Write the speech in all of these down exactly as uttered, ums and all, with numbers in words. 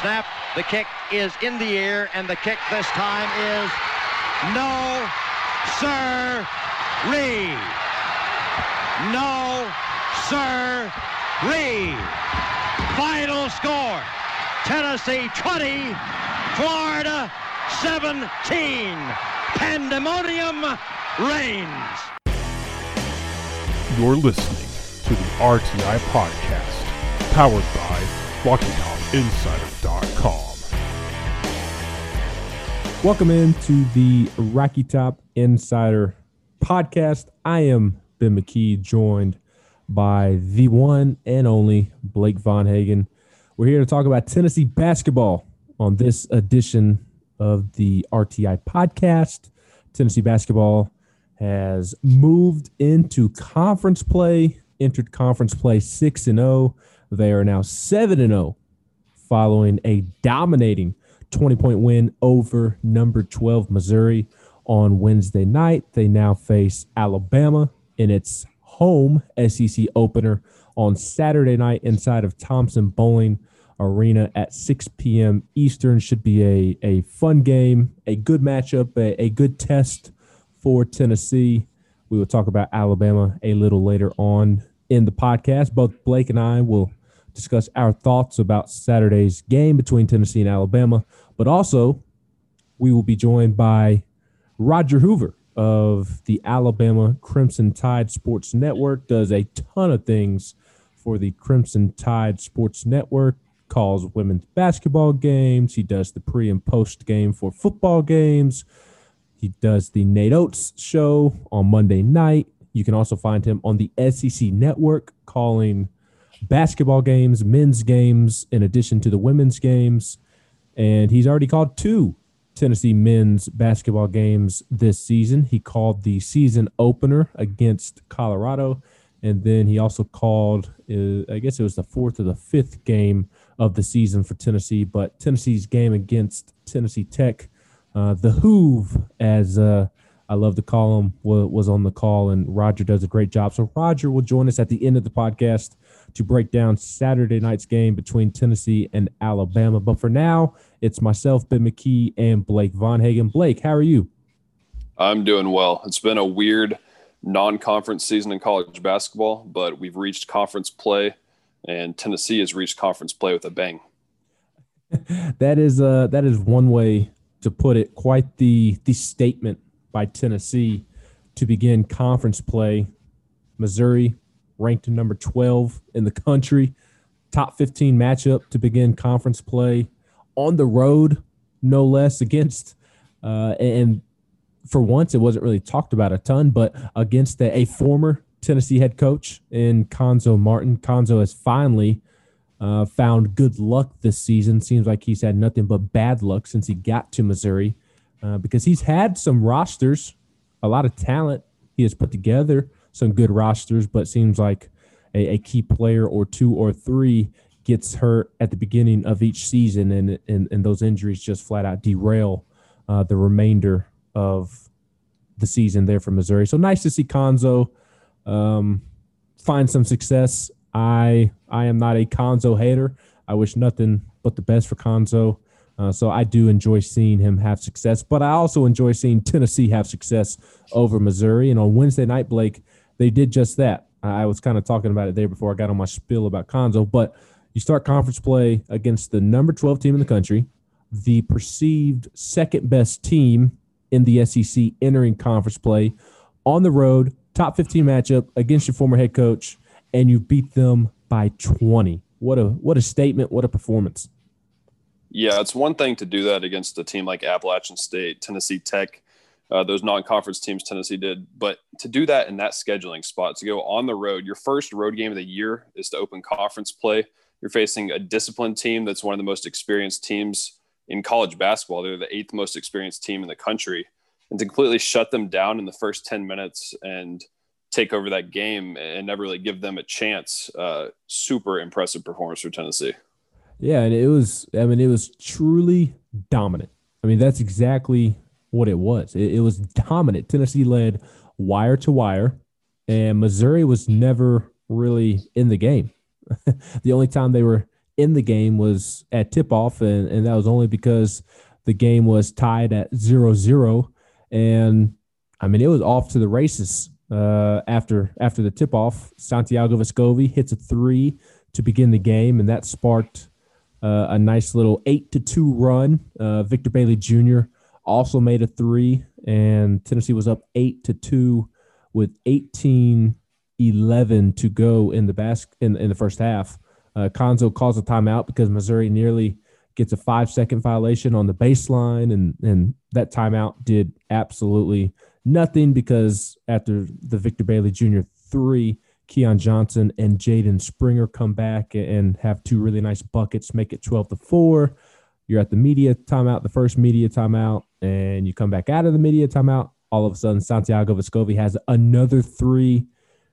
snap. The kick is in the air, and the kick this time is no, sir-ree. No, sir-ree. Final score, Tennessee twenty, Florida seventeen. Pandemonium reigns. You're listening to the R T I Podcast, powered by Rocky Top Insider dot com. Welcome into the Rocky Top Insider Podcast. I am Ben McKee, joined by the one and only Blake Von Hagen. We're here to talk about Tennessee basketball on this edition of the R T I Podcast. Tennessee basketball has moved into conference play, entered conference play six and oh. They are now seven and oh following a dominating twenty-point win over number twelve Missouri on Wednesday night. They now face Alabama in its home S E C opener on Saturday night inside of Thompson-Boling Arena at six p.m. Eastern. Should be a, a fun game, a good matchup, a, a good test for Tennessee. We will talk about Alabama a little later on in the podcast. Both Blake and I will discuss our thoughts about Saturday's game between Tennessee and Alabama, but also we will be joined by Roger Hoover of the Alabama Crimson Tide Sports Network. Does a ton of things for the Crimson Tide Sports Network, calls women's basketball games. He does the pre and post game for football games. He does the Nate Oates show on Monday night. You can also find him on the S E C Network calling basketball games, men's games, in addition to the women's games. And he's already called two Tennessee men's basketball games this season. He called the season opener against Colorado, and then he also called, uh, I guess it was the fourth or the fifth game of the season for Tennessee. But Tennessee's game against Tennessee Tech, uh, the Hoove, as uh, I love to call him, was, was on the call, and Roger does a great job. So Roger will join us at the end of the podcast to break down Saturday night's game between Tennessee and Alabama. But for now, it's myself, Ben McKee, and Blake Von Hagen. Blake, how are you? I'm doing well. It's been a weird non-conference season in college basketball, but we've reached conference play, and Tennessee has reached conference play with a bang. that is uh, that is one way to put it. Quite the the statement by Tennessee to begin conference play. Missouri ranked number twelve in the country, top fifteen matchup to begin conference play on the road, no less, against uh, and for once it wasn't really talked about a ton, but against a, a former Tennessee head coach in Cuonzo Martin. Cuonzo has finally uh, found good luck this season. Seems like he's had nothing but bad luck since he got to Missouri, uh, because he's had some rosters, a lot of talent. He has put together some good rosters, but seems like a, a key player or two or three gets hurt at the beginning of each season, and and, and those injuries just flat out derail uh, the remainder of the season there for Missouri. So nice to see Cuonzo um, find some success. I I am not a Cuonzo hater. I wish nothing but the best for Cuonzo. Uh, so I do enjoy seeing him have success, but I also enjoy seeing Tennessee have success over Missouri. And on Wednesday night, Blake, they did just that. I was kind of talking about it there before I got on my spiel about Cuonzo, but you start conference play against the number twelve team in the country, the perceived second best team in the S E C entering conference play, on the road, top fifteen matchup against your former head coach, and you beat them by twenty. What a what a statement, what a performance. Yeah, it's one thing to do that against a team like Appalachian State, Tennessee Tech, uh, those non-conference teams Tennessee did. But to do that in that scheduling spot, to go on the road, your first road game of the year is to open conference play. You're facing a disciplined team that's one of the most experienced teams in college basketball. They're the eighth most experienced team in the country. And to completely shut them down in the first ten minutes and take over that game and never really give them a chance, uh, super impressive performance for Tennessee. Yeah, and it was, I mean, it was truly dominant. I mean, that's exactly what it was. It, it was dominant. Tennessee led wire to wire, and Missouri was never really in the game. The only time they were in the game was at tip-off, and, and that was only because the game was tied at zero zero. And, I mean, it was off to the races uh, after after the tip-off. Santiago Vescovi hits a three to begin the game, and that sparked uh, a nice little eight to two run. Uh, Victor Bailey Junior also made a three, and Tennessee was up eight to two with eighteen eleven to go in the bas- in, in the first half. Uh, Konzo calls a timeout because Missouri nearly gets a five-second violation on the baseline, and, and that timeout did absolutely nothing because after the Victor Bailey Junior three, Keon Johnson and Jaden Springer come back and have two really nice buckets, make it twelve to four. You're at the media timeout, the first media timeout, and you come back out of the media timeout. All of a sudden, Santiago Vescovi has another three.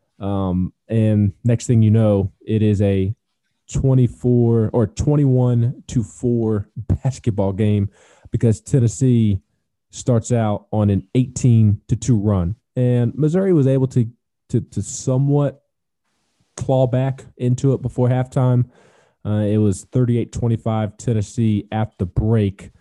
Um, and next thing you know, it is a twenty-four or twenty-one to four basketball game because Tennessee starts out on an eighteen to two run. And Missouri was able to, to, to somewhat claw back into it before halftime. Uh, it was thirty-eight twenty-five Tennessee at the break,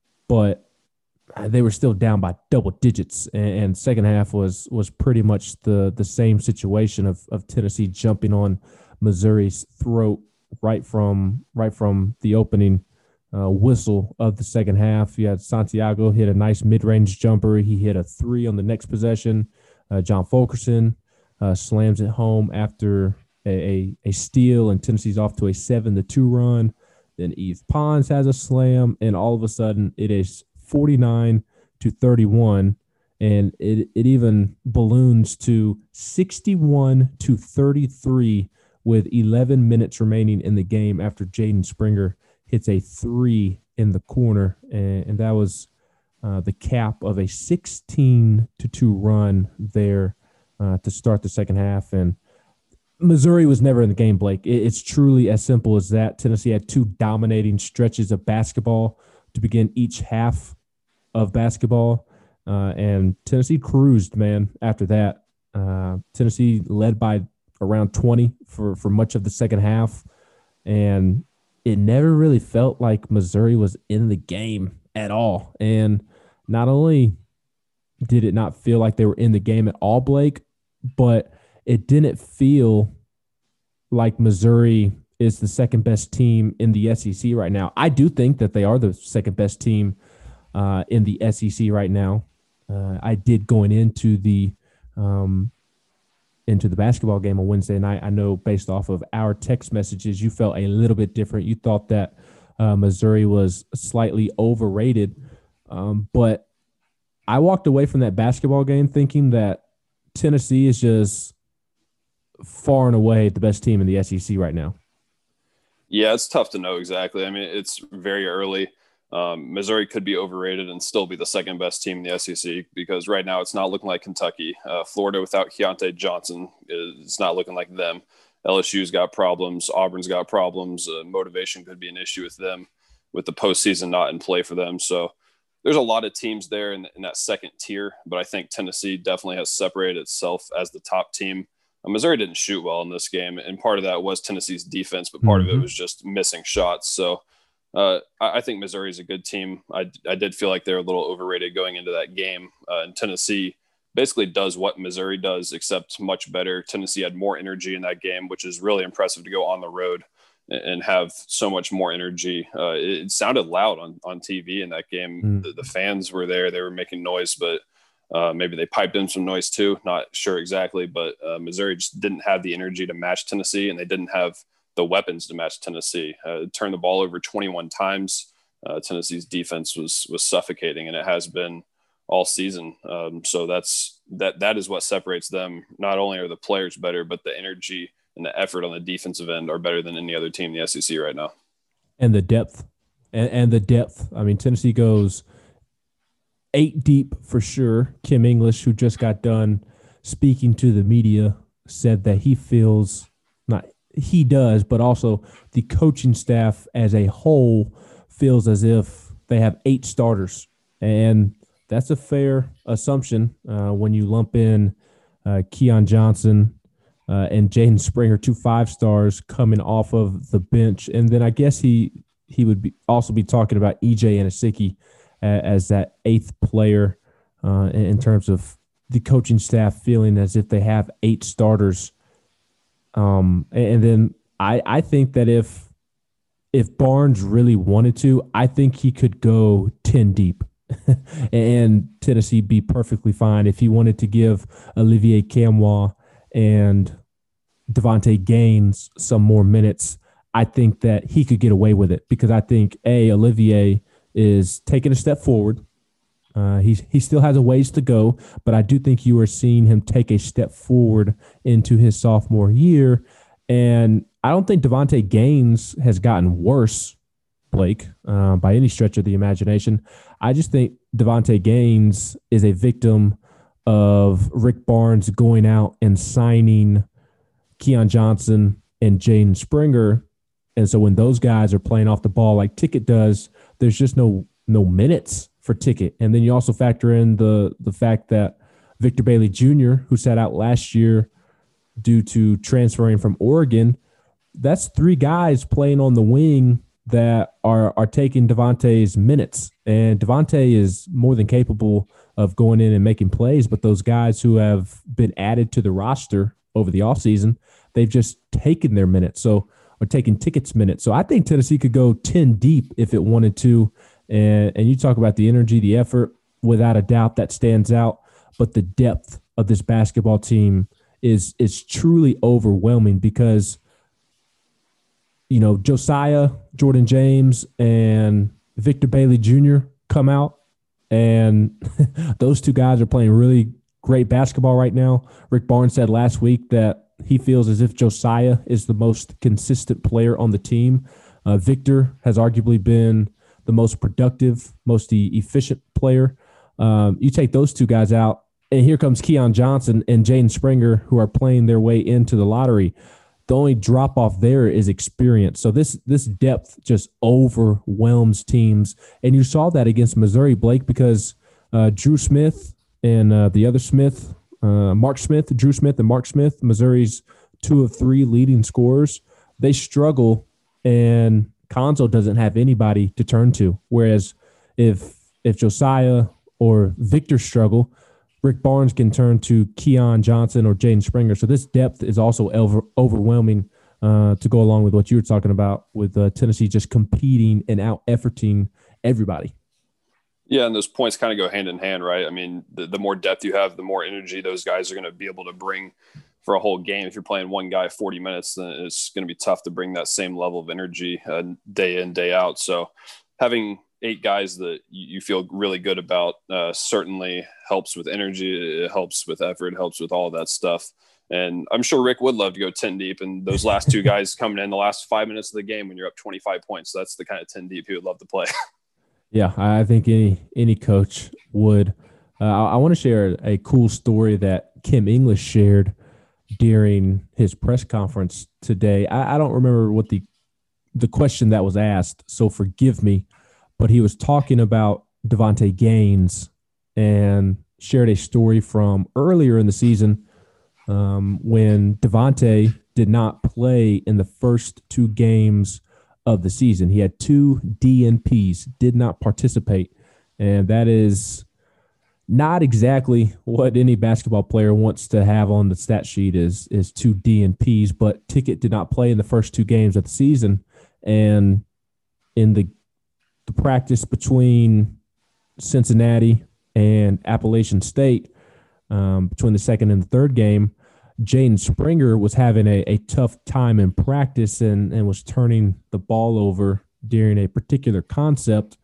but they were still down by double digits. And, and second half was was pretty much the the same situation of of Tennessee jumping on Missouri's throat right from right from the opening uh, whistle of the second half. You had Santiago hit a nice mid-range jumper. He hit a three on the next possession. Uh, John Fulkerson uh, slams it home after a, a, a steal, and Tennessee's off to a seven to two run. Then Eve Pons has a slam, and all of a sudden it is forty-nine to thirty-one, and it, it even balloons to sixty-one to thirty-three with eleven minutes remaining in the game after Jaden Springer hits a three in the corner, and, and that was uh, the cap of a sixteen to two run there uh, to start the second half. And Missouri was never in the game, Blake. It, it's truly as simple as that. Tennessee had two dominating stretches of basketball to begin each half of basketball, uh, and Tennessee cruised, man, after that. Uh, Tennessee led by around twenty for, for much of the second half, and it never really felt like Missouri was in the game at all. And not only did it not feel like they were in the game at all, Blake, but it didn't feel like Missouri is the second best team in the S E C right now. I do think that they are the second best team uh, in the S E C right now. Uh, I did going into the um, into the basketball game on Wednesday night. I know based off of our text messages, you felt a little bit different. You thought that uh, Missouri was slightly overrated, um, but I walked away from that basketball game thinking that Tennessee is just far and away the best team in the S E C right now. Yeah, it's tough to know exactly. I mean, it's very early. Um, Missouri could be overrated and still be the second best team in the S E C because right now it's not looking like Kentucky. Uh, Florida without Keontae Johnson is not looking like them. L S U's got problems. Auburn's got problems. Uh, motivation could be an issue with them with the postseason not in play for them. So there's a lot of teams there in, in that second tier, but I think Tennessee definitely has separated itself as the top team. Uh, Missouri didn't shoot well in this game, and part of that was Tennessee's defense, but part mm-hmm. of it was just missing shots. So uh, I, I think Missouri is a good team. I, I did feel like they're a little overrated going into that game, uh, and Tennessee basically does what Missouri does, except much better. Tennessee had more energy in that game, which is really impressive to go on the road and have so much more energy. Uh, it, it sounded loud on, on T V in that game. Mm. The, the fans were there. They were making noise, but uh, maybe they piped in some noise too. Not sure exactly, but uh, Missouri just didn't have the energy to match Tennessee, and they didn't have the weapons to match Tennessee. Uh, turned the ball over twenty-one times. Uh, Tennessee's defense was was suffocating, and it has been all season. Um, so that's that. That is what separates them. Not only are the players better, but the energy and the effort on the defensive end are better than any other team in the S E C right now. And the depth, and, and the depth. I mean, Tennessee goes eight deep for sure. Kim English, who just got done speaking to the media, said that he feels, not he does, but also the coaching staff as a whole feels as if they have eight starters. And that's a fair assumption uh, when you lump in uh, Keon Johnson, uh, and Jaden Springer, two five stars coming off of the bench. And then I guess he he would be also be talking about E J Anosike as that eighth player uh, in terms of the coaching staff feeling as if they have eight starters. Um, and then I, I think that if if Barnes really wanted to, I think he could go ten deep and Tennessee be perfectly fine. If he wanted to give Olivier Camois and Devontae Gaines some more minutes, I think that he could get away with it because I think, A, Olivier is taking a step forward. Uh, he's, he still has a ways to go, but I do think you are seeing him take a step forward into his sophomore year. And I don't think Devontae Gaines has gotten worse, Blake, uh, by any stretch of the imagination. I just think Devontae Gaines is a victim of Rick Barnes going out and signing Keon Johnson and Jaden Springer. And so when those guys are playing off the ball like Ticket does, there's just no no minutes for Ticket. And then you also factor in the the fact that Victor Bailey Junior, who sat out last year due to transferring from Oregon, that's three guys playing on the wing that are are taking Devontae's minutes. And Devontae is more than capable of going in and making plays, but those guys who have been added to the roster over the offseason, they've just taken their minutes. So or taking Ticket's minutes. So I think Tennessee could go ten deep if it wanted to. And, and you talk about the energy, the effort, without a doubt that stands out. But the depth of this basketball team is is truly overwhelming because, you know, Josiah, Jordan James, and Victor Bailey Junior come out, and those two guys are playing really great basketball right now. Rick Barnes said last week that he feels as if Josiah is the most consistent player on the team. Uh, Victor has arguably been the most productive, most e- efficient player. Um, you take those two guys out, and here comes Keon Johnson and Jaden Springer, who are playing their way into the lottery. The only drop off there is experience. So this this depth just overwhelms teams, and you saw that against Missouri, Blake, because uh, Drew Smith and uh, the other Smith, uh, Mark Smith, Drew Smith and Mark Smith, Missouri's two of three leading scorers, they struggle, and Konzo doesn't have anybody to turn to. Whereas if if Josiah or Victor struggle, Rick Barnes can turn to Keon Johnson or Jaden Springer. So this depth is also over, overwhelming uh, to go along with what you were talking about with uh, Tennessee just competing and out-efforting everybody. Yeah, and those points kind of go hand in hand, right? I mean, the, the more depth you have, the more energy those guys are going to be able to bring for a whole game. If you're playing one guy forty minutes, then it's going to be tough to bring that same level of energy uh, day in, day out. So having eight guys that you feel really good about uh, certainly helps with energy. It helps with effort. It helps with all of that stuff. And I'm sure Rick would love to go ten deep. And those last two guys coming in the last five minutes of the game when you're up twenty-five points, that's the kind of ten deep he would love to play. Yeah, I think any any coach would. Uh, I, I want to share a cool story that Kim English shared during his press conference today. I, I don't remember what the the question that was asked, so forgive me. But he was talking about Devontae Gaines and shared a story from earlier in the season um, when Devontae did not play in the first two games of the season. He had two D N Ps, did not participate, and that is not exactly what any basketball player wants to have on the stat sheet is, is two D N Ps, but Ticket did not play in the first two games of the season, and in the the practice between Cincinnati and Appalachian State, um, between the second and the third game, Jaden Springer was having a, a tough time in practice and, and was turning the ball over during a particular concept.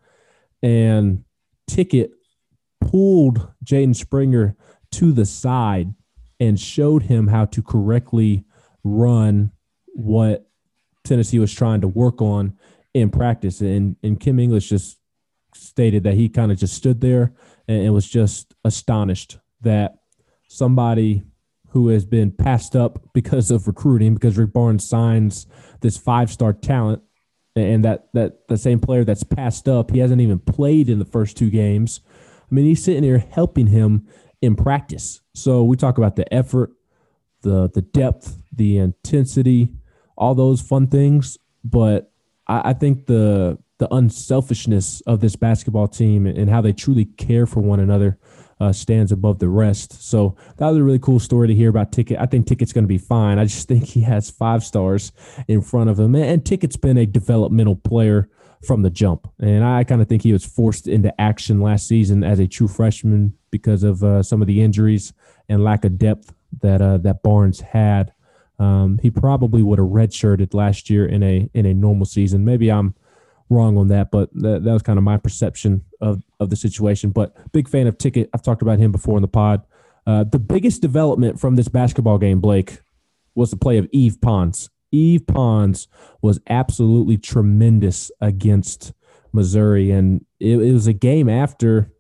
And Ticket pulled Jaden Springer to the side and showed him how to correctly run what Tennessee was trying to work on in practice. And, and Kim English just stated that he kind of just stood there and, and was just astonished that somebody who has been passed up because of recruiting, because Rick Barnes signs this five-star talent, and that that the same player that's passed up, he hasn't even played in the first two games. I mean, he's sitting here helping him in practice. So we talk about the effort the the depth, the intensity, all those fun things. But I, I think the the unselfishness of this basketball team and how they truly care for one another uh, stands above the rest. So that was a really cool story to hear about Ticket. I think Ticket's going to be fine. I just think he has five stars in front of him. And Ticket's been a developmental player from the jump. And I kind of think he was forced into action last season as a true freshman because of uh, some of the injuries and lack of depth that uh, that Barnes had. Um, he probably would have redshirted last year in a in a normal season. Maybe I'm wrong on that, but that, that was kind of my perception of, of the situation. But big fan of Ticket. I've talked about him before in the pod. Uh, the biggest development from this basketball game, Blake, was the play of Yves Pons. Yves Pons was absolutely tremendous against Missouri, and it, it was a game after.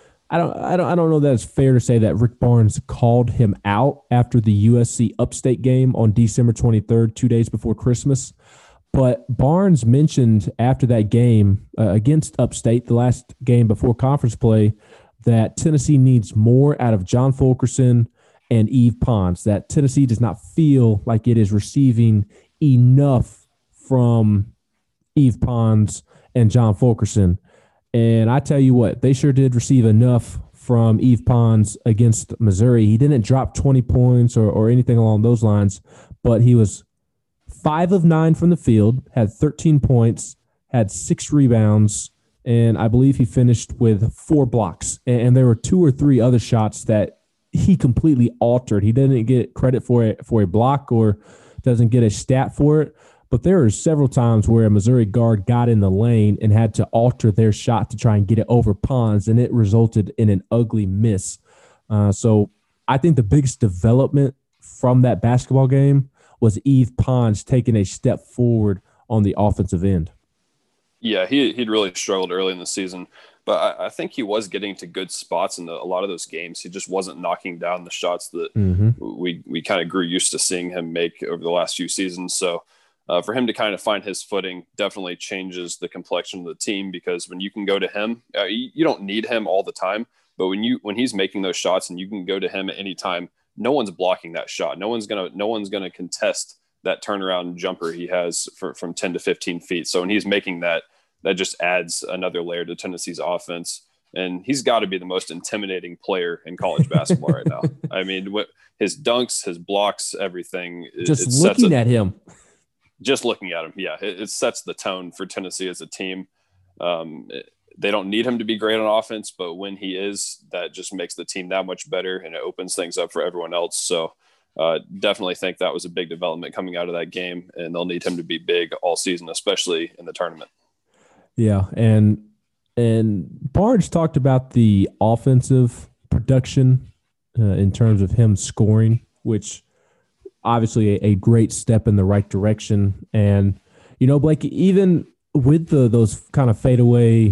I don't, I don't, I don't know that it's fair to say that Rick Barnes called him out after the U S C Upstate game on December twenty-third, two days before Christmas. But Barnes mentioned after that game uh, against Upstate, the last game before conference play, that Tennessee needs more out of John Fulkerson and Yves Pons, that Tennessee does not feel like it is receiving enough from Yves Pons and John Fulkerson. And I tell you what, they sure did receive enough from Yves Pons against Missouri. He didn't drop twenty points or, or anything along those lines, but he was five of nine from the field, had thirteen points, had six rebounds, and I believe he finished with four blocks. And, and there were two or three other shots that he completely altered. He didn't get credit for it for a block or doesn't get a stat for it. But there are several times where a Missouri guard got in the lane and had to alter their shot to try and get it over Pons, and it resulted in an ugly miss. Uh, so I think the biggest development from that basketball game was Yves Pons taking a step forward on the offensive end. Yeah, he, he'd really struggled early in the season, but I, I think he was getting to good spots in the, a lot of those games. He just wasn't knocking down the shots that mm-hmm. we, we kind of grew used to seeing him make over the last few seasons. So uh, for him to kind of find his footing definitely changes the complexion of the team, because when you can go to him, uh, you, you don't need him all the time, but when you when he's making those shots and you can go to him at any time, no one's blocking that shot. No one's gonna no one's gonna contest that turnaround jumper he has for, from ten to fifteen feet. So when he's making that, that just adds another layer to Tennessee's offense. And he's got to be the most intimidating player in college basketball right now. I mean, what his dunks, his blocks, everything. Just it looking a, at him. Just looking at him, yeah, it, it sets the tone for Tennessee as a team. Um, it, they don't need him to be great on offense, but when he is, that just makes the team that much better, and it opens things up for everyone else. So uh, definitely think that was a big development coming out of that game, and they'll need him to be big all season, especially in the tournament. Yeah, and and Barnes talked about the offensive production uh, in terms of him scoring, which obviously a, a great step in the right direction. And, you know, Blake, even with the those kind of fadeaway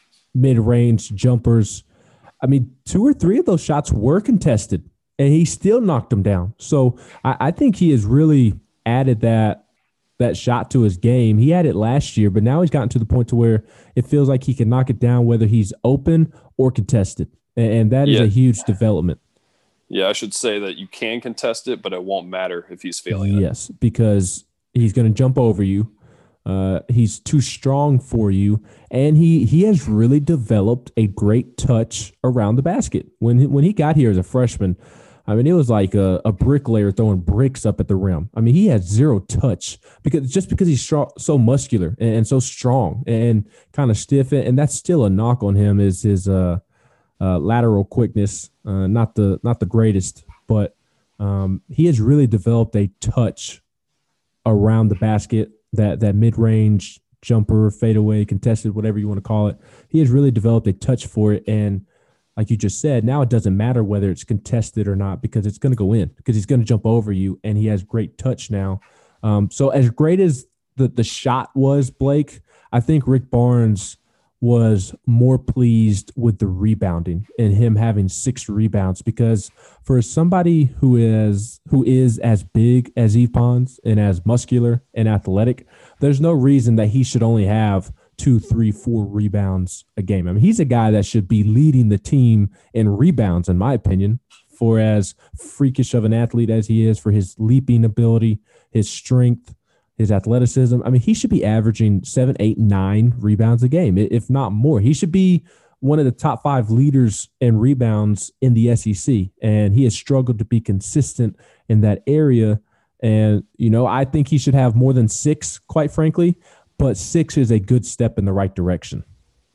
mid-range jumpers, I mean, two or three of those shots were contested, and he still knocked them down. So I, I think he has really added that that shot to his game. He had it last year, but now he's gotten to the point to where it feels like he can knock it down whether he's open or contested, and, and that is yeah. a huge development. Yeah, I should say that you can contest it, but it won't matter if he's feeling yes, it. Yes, because he's going to jump over you. Uh, he's too strong for you, and he he has really developed a great touch around the basket. When he, when he got here as a freshman, I mean, it was like a, a bricklayer throwing bricks up at the rim. I mean, he had zero touch because just because he's strong, so muscular and, and so strong and kind of stiff, and that's still a knock on him is his uh, uh, lateral quickness. Uh, not the not the greatest, but um, he has really developed a touch around the basket. That that mid-range jumper, fadeaway, contested, whatever you want to call it. He has really developed a touch for it. And like you just said, now it doesn't matter whether it's contested or not because it's going to go in because he's going to jump over you, and he has great touch now. Um, so as great as the, the shot was, Blake, I think Rick Barnes was more pleased with the rebounding and him having six rebounds because for somebody who is who is as big as Yves Pons and as muscular and athletic, there's no reason that he should only have two, three, four rebounds a game. I mean, he's a guy that should be leading the team in rebounds, in my opinion, for as freakish of an athlete as he is, for his leaping ability, his strength, his athleticism. I mean, he should be averaging seven, eight, nine rebounds a game, if not more. He should be one of the top five leaders in rebounds in the S E C, and he has struggled to be consistent in that area. And, you know, I think he should have more than six, quite frankly, but six is a good step in the right direction.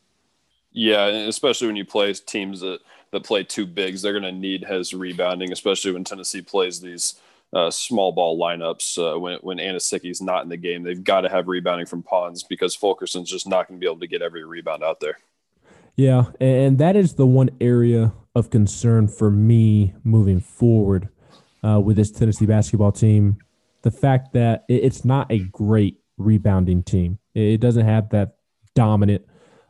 Yeah, especially when you play teams that, that play two bigs, they're going to need his rebounding, especially when Tennessee plays these uh, small ball lineups. Uh, when when Anosicki's not in the game, they've got to have rebounding from Pons because Fulkerson's just not going to be able to get every rebound out there. Yeah, and that is the one area of concern for me moving forward uh, with this Tennessee basketball team. The fact that it's not a great rebounding team. It doesn't have that dominant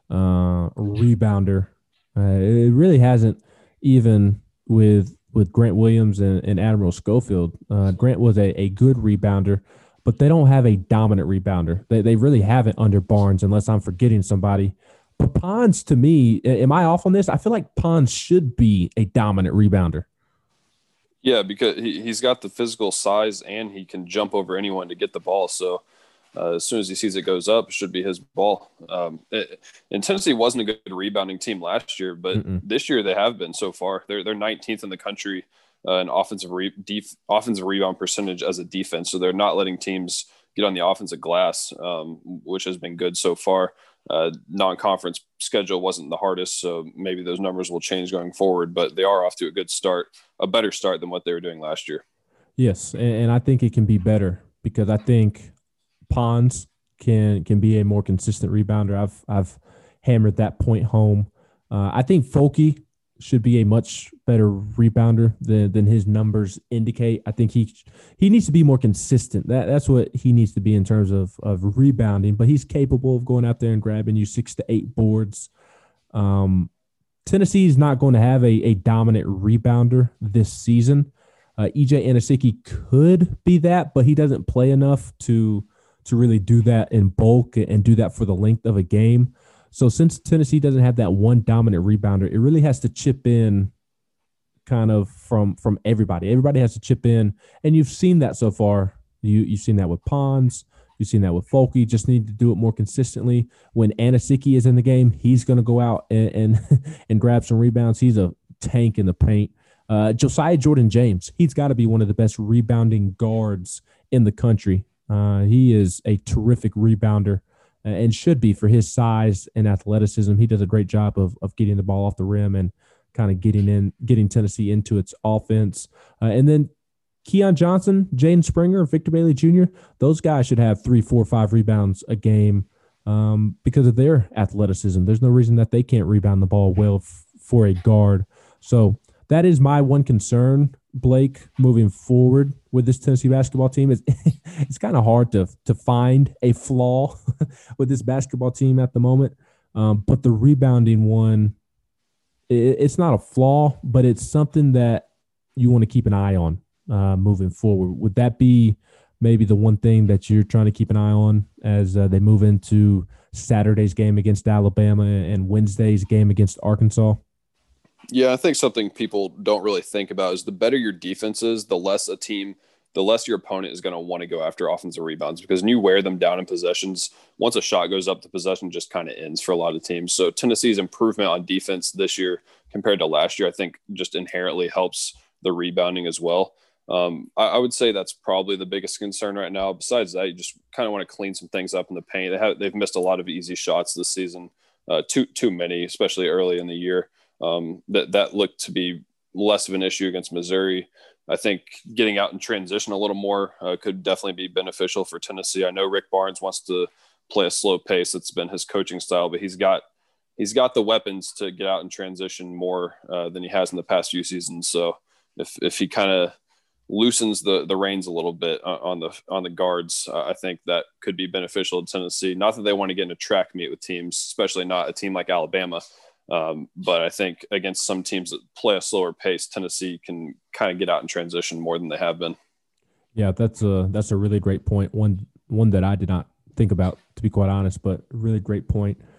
uh, rebounder. Uh, it really hasn't, even with with Grant Williams and, and Admiral Schofield. Uh, Grant was a, a good rebounder, but they don't have a dominant rebounder. They, they really haven't under Barnes, unless I'm forgetting somebody. But Pons, to me, am I off on this? I feel like Pons should be a dominant rebounder. Yeah, because he, he's got the physical size and he can jump over anyone to get the ball. So uh, as soon as he sees it goes up, it should be his ball. Um, it, and Tennessee wasn't a good rebounding team last year, but Mm-mm. this year they have been so far. They're they're nineteenth in the country uh, in offensive re, def, offensive rebound percentage as a defense. So they're not letting teams get on the offensive glass, um, which has been good so far. Uh, non-conference schedule wasn't the hardest, so maybe those numbers will change going forward, but they are off to a good start, a better start than what they were doing last year. Yes, and, and I think it can be better because I think Pons can can be a more consistent rebounder. I've I've hammered that point home. Uh, I think Folke should be a much better rebounder than, than his numbers indicate. I think he he needs to be more consistent. That that's what he needs to be in terms of of rebounding. But he's capable of going out there and grabbing you six to eight boards. Um, Tennessee is not going to have a, a dominant rebounder this season. Uh, E J Anosicki could be that, but he doesn't play enough to to really do that in bulk and do that for the length of a game. So since Tennessee doesn't have that one dominant rebounder, it really has to chip in kind of from from everybody. Everybody has to chip in, and you've seen that so far. You, you've seen that with Pons. You've seen that with Folke. Just need to do it more consistently. When Anosicki is in the game, he's going to go out and, and, and grab some rebounds. He's a tank in the paint. Uh, Josiah Jordan-James, he's got to be one of the best rebounding guards in the country. Uh, he is a terrific rebounder and should be for his size and athleticism. He does a great job of of getting the ball off the rim and kind of getting in, getting Tennessee into its offense. Uh, and then Keon Johnson, Jaden Springer, Victor Bailey Junior, those guys should have three, four, five rebounds a game um, because of their athleticism. There's no reason that they can't rebound the ball well f- for a guard. So that is my one concern, Blake, moving forward with this Tennessee basketball team. It's, it's kind of hard to to find a flaw with this basketball team at the moment. Um, but the rebounding one, it, it's not a flaw, but it's something that you want to keep an eye on uh, moving forward. Would that be maybe the one thing that you're trying to keep an eye on as uh, they move into Saturday's game against Alabama and Wednesday's game against Arkansas? Yeah, I think something people don't really think about is the better your defense is, the less a team, the less your opponent is going to want to go after offensive rebounds, because when you wear them down in possessions, once a shot goes up, the possession just kind of ends for a lot of teams. So Tennessee's improvement on defense this year compared to last year, I think just inherently helps the rebounding as well. Um, I, I would say that's probably the biggest concern right now. Besides that, you just kind of want to clean some things up in the paint. They have, they've missed a lot of easy shots this season, uh, too too many, especially early in the year. Um, that that looked to be less of an issue against Missouri. I think getting out in transition a little more uh, could definitely be beneficial for Tennessee. I know Rick Barnes wants to play a slow pace. It's been his coaching style, but he's got he's got the weapons to get out in transition more uh, than he has in the past few seasons. So if if he kind of loosens the the reins a little bit on the on the guards, uh, I think that could be beneficial to Tennessee. Not that they want to get in a track meet with teams, especially not a team like Alabama. Um, but I think against some teams that play a slower pace, Tennessee can kind of get out in transition more than they have been. Yeah, that's a that's a really great point. One one that I did not think about, to be quite honest, but really great point.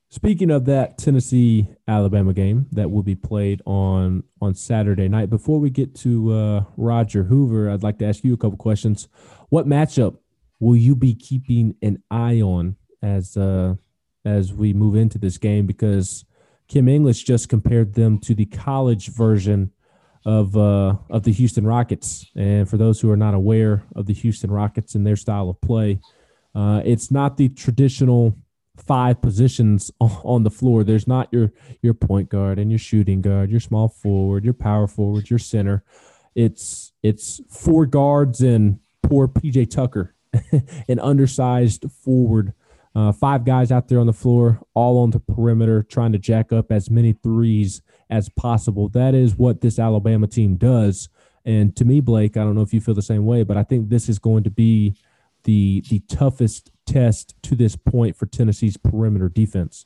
Speaking of that Tennessee-Alabama game that will be played on on Saturday night, before we get to uh, Roger Hoover, I'd like to ask you a couple questions. What matchup will you be keeping an eye on as uh, as we move into this game? Because Kim English just compared them to the college version of uh, of the Houston Rockets. And for those who are not aware of the Houston Rockets and their style of play, uh, it's not the traditional five positions on the floor. There's not your your point guard and your shooting guard, your small forward, your power forward, your center. It's it's four guards and poor P J Tucker, an undersized forward. Uh, five guys out there on the floor, all on the perimeter, trying to jack up as many threes as possible. That is what this Alabama team does. And to me, Blake, I don't know if you feel the same way, but I think this is going to be the the toughest test to this point for Tennessee's perimeter defense.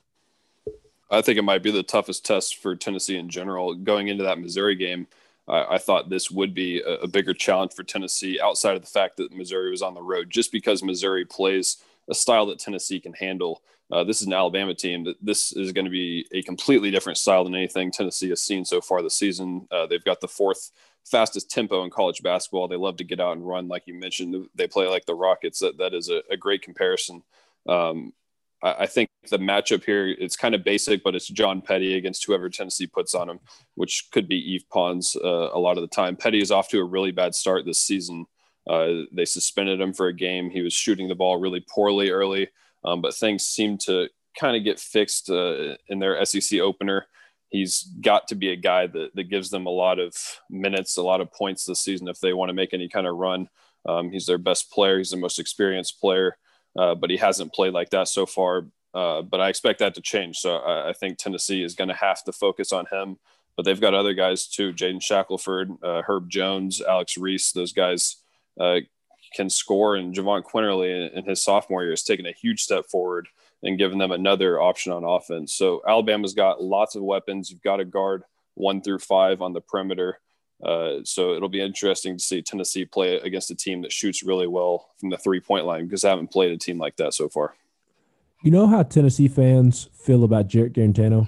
I think it might be the toughest test for Tennessee in general. Going into that Missouri game, I, I thought this would be a, a bigger challenge for Tennessee outside of the fact that Missouri was on the road, just because Missouri plays a style that Tennessee can handle. Uh, this is an Alabama team that this is going to be a completely different style than anything Tennessee has seen so far this season. Uh, they've got the fourth fastest tempo in college basketball. They love to get out and run. Like you mentioned, they play like the Rockets. That, that is a, a great comparison. Um, I, I think the matchup here, it's kind of basic, but it's John Petty against whoever Tennessee puts on him, which could be Yves Pons uh, a lot of the time. Petty is off to a really bad start this season. Uh, they suspended him for a game. He was shooting the ball really poorly early, um, but things seem to kind of get fixed uh, in their S E C opener. He's got to be a guy that, that gives them a lot of minutes, a lot of points this season if they want to make any kind of run. Um, he's their best player. He's the most experienced player, uh, but he hasn't played like that so far. Uh, but I expect that to change. So I, I think Tennessee is going to have to focus on him. But they've got other guys too, Jaden Shackelford, uh, Herb Jones, Alex Reese. Those guys uh, can score. And Javon Quinterly in, in his sophomore year has taken a huge step forward and giving them another option on offense. So Alabama's got lots of weapons. You've got to guard one through five on the perimeter. Uh, so it'll be interesting to see Tennessee play against a team that shoots really well from the three-point line, because I haven't played a team like that so far. You know how Tennessee fans feel about Jarrett Garantano?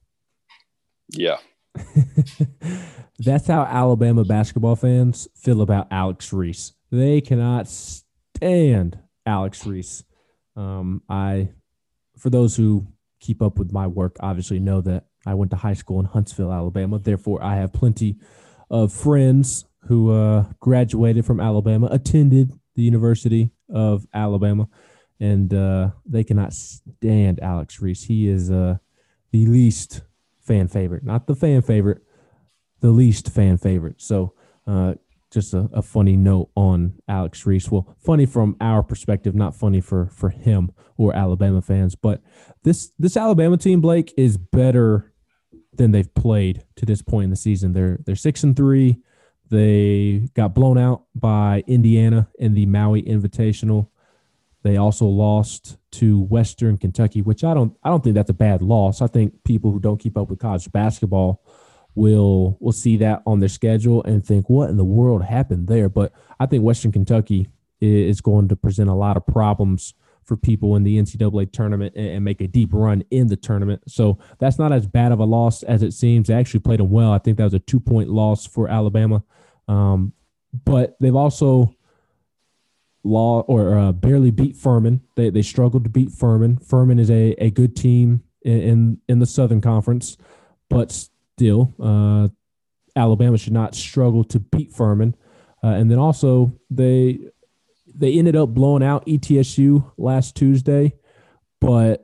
Yeah. That's how Alabama basketball fans feel about Alex Reese. They cannot stand Alex Reese. Um, I... For those who keep up with my work, obviously know that I went to high school in Huntsville, Alabama. Therefore, I have plenty of friends who uh, graduated from Alabama, attended the University of Alabama, and uh, they cannot stand Alex Reese. He is uh, the least fan favorite, not the fan favorite, the least fan favorite. So uh, just a, a funny note on Alex Reese. Well, funny from our perspective, not funny for for him or Alabama fans. But this this Alabama team, Blake, is better than they've played to this point in the season. They're they're six and three. They got blown out by Indiana in the Maui Invitational. They also lost to Western Kentucky, which I don't I don't think that's a bad loss. I think people who don't keep up with college basketball will will see that on their schedule and think, what in the world happened there? But I think Western Kentucky is going to present a lot of problems for people in the N C double A tournament and make a deep run in the tournament. So that's not as bad of a loss as it seems. They actually played them well. I think that was a two-point loss for Alabama. Um, but they've also law or uh, barely beat Furman. They they struggled to beat Furman. Furman is a, a good team in, in, in the Southern Conference, but still, uh, Alabama should not struggle to beat Furman. Uh, and then also they – They ended up blowing out E T S U last Tuesday, but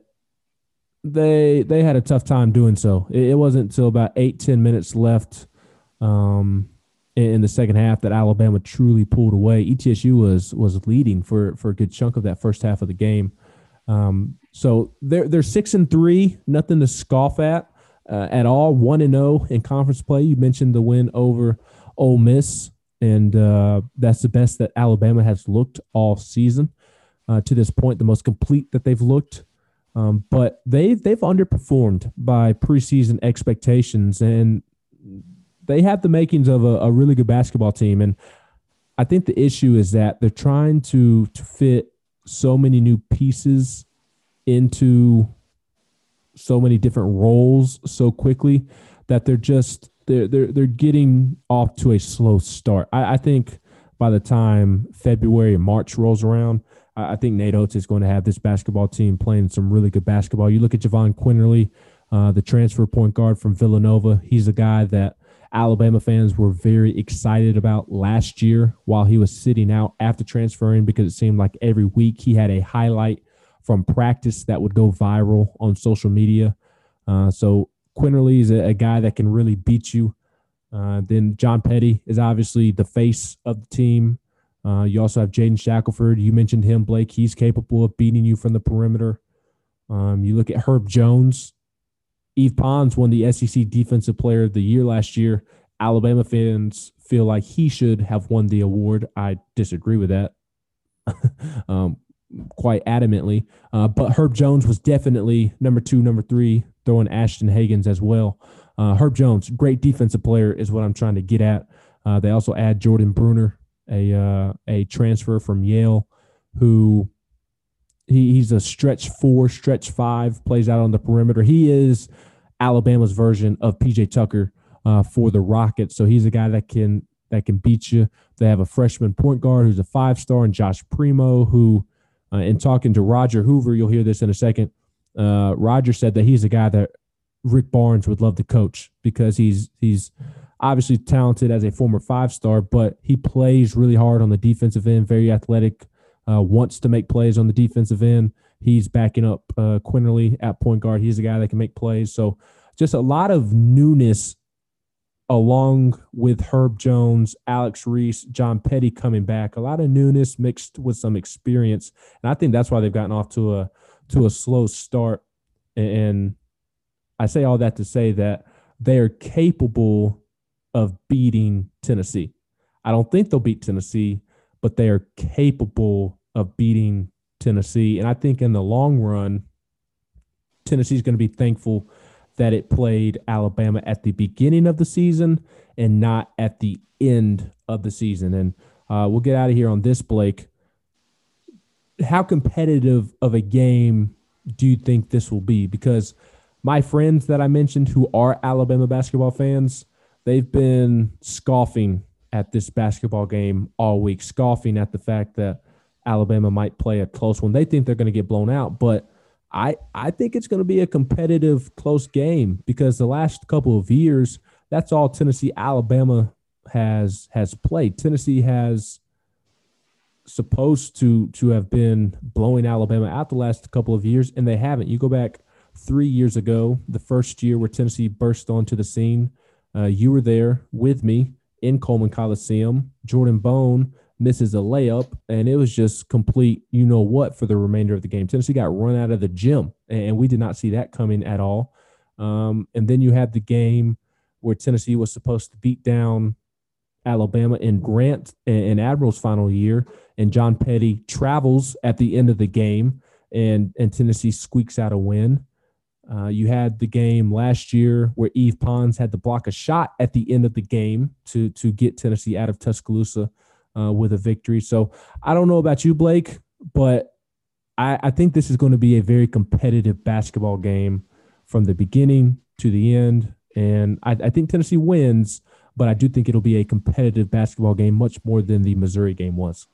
they they had a tough time doing so. It, it wasn't until about eight, ten minutes left um, in, in the second half that Alabama truly pulled away. E T S U was was leading for, for a good chunk of that first half of the game. Um, so they're they're six and three, nothing to scoff at uh, at all. One and zero in conference play. You mentioned the win over Ole Miss. And uh, that's the best that Alabama has looked all season uh, to this point, the most complete that they've looked. Um, but they've, they've underperformed by preseason expectations, and they have the makings of a, a really good basketball team. And I think the issue is that they're trying to, to fit so many new pieces into so many different roles so quickly that they're just they're they're they're getting off to a slow start. I, I think by the time February and March rolls around, I, I think Nate Oates is going to have this basketball team playing some really good basketball. You look at Javon Quinterly, uh, the transfer point guard from Villanova. He's a guy that Alabama fans were very excited about last year while he was sitting out after transferring, because it seemed like every week he had a highlight from practice that would go viral on social media. Uh, so Quinterly is a, a guy that can really beat you. Uh, then John Petty is obviously the face of the team. Uh, you also have Jaden Shackelford. You mentioned him, Blake. He's capable of beating you from the perimeter. Um, you look at Herb Jones. Yves Pons won the S E C Defensive Player of the Year last year. Alabama fans feel like he should have won the award. I disagree with that um, quite adamantly. Uh, but Herb Jones was definitely number two, number three, throwing Ashton Hagans as well. Uh, Herb Jones, great defensive player is what I'm trying to get at. Uh, they also add Jordan Bruner, a uh, a transfer from Yale, who he, he's a stretch four, stretch five, plays out on the perimeter. He is Alabama's version of P J Tucker uh, for the Rockets. So he's a guy that can that can beat you. They have a freshman point guard who's a five-star, and Josh Primo, who, uh, in talking to Roger Hoover, you'll hear this in a second, uh, Roger said that he's a guy that Rick Barnes would love to coach because he's he's obviously talented as a former five-star, but he plays really hard on the defensive end, very athletic, uh, wants to make plays on the defensive end. He's backing up uh, Quinterly at point guard. He's a guy that can make plays. So just a lot of newness along with Herb Jones, Alex Reese, John Petty coming back. A lot of newness mixed with some experience. And I think that's why they've gotten off to a to a slow start. And I say all that to say that they are capable of beating Tennessee. I don't think they'll beat Tennessee, but they are capable of beating Tennessee. And I think in the long run, Tennessee's going to be thankful that it played Alabama at the beginning of the season and not at the end of the season. And uh, we'll get out of here on this, Blake. How competitive of a game do you think this will be? Because my friends that I mentioned who are Alabama basketball fans, they've been scoffing at this basketball game all week, scoffing at the fact that Alabama might play a close one. They think they're going to get blown out, but I, I think it's going to be a competitive, close game because the last couple of years, that's all Tennessee, Alabama has has played. Tennessee has supposed to to have been blowing Alabama out the last couple of years, and they haven't. You go back three years ago, the first year where Tennessee burst onto the scene. Uh, you were there with me in Coleman Coliseum. Jordan Bone misses a layup, and it was just complete you-know-what for the remainder of the game. Tennessee got run out of the gym, and we did not see that coming at all. Um, and then you had the game where Tennessee was supposed to beat down Alabama in Grant and Admiral's final year, and John Petty travels at the end of the game, and, and Tennessee squeaks out a win. Uh, you had the game last year where Yves Pons had to block a shot at the end of the game to to get Tennessee out of Tuscaloosa uh, with a victory. So I don't know about you, Blake, but I, I think this is going to be a very competitive basketball game from the beginning to the end. And I, I think Tennessee wins, but I do think it'll be a competitive basketball game, much more than the Missouri game was.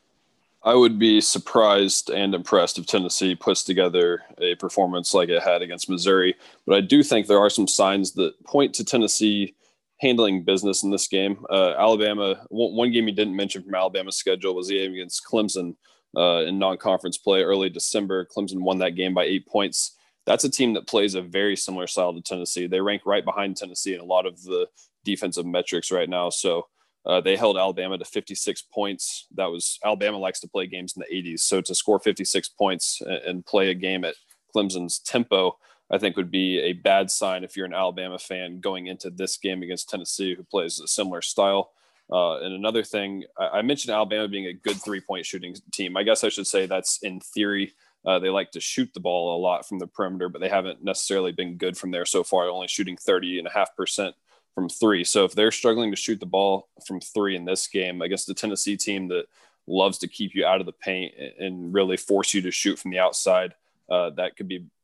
I would be surprised and impressed if Tennessee puts together a performance like it had against Missouri. But I do think there are some signs that point to Tennessee handling business in this game. Uh, Alabama, one game you didn't mention from Alabama's schedule was the game against Clemson uh, in non-conference play early December. Clemson won that game by eight points. That's a team that plays a very similar style to Tennessee. They rank right behind Tennessee in a lot of the defensive metrics right now. So Uh, they held Alabama to fifty-six points. That was Alabama likes to play games in the eighties. So to score fifty-six points and, and play a game at Clemson's tempo, I think would be a bad sign if you're an Alabama fan going into this game against Tennessee, who plays a similar style. Uh, and another thing, I, I mentioned Alabama being a good three-point shooting team. I guess I should say that's in theory. Uh, they like to shoot the ball a lot from the perimeter, but they haven't necessarily been good from there so far, only shooting thirty and a half percent from three. So if they're struggling to shoot the ball from three in this game against the Tennessee team that loves to keep you out of the paint and really force you to shoot from the outside, uh, that could be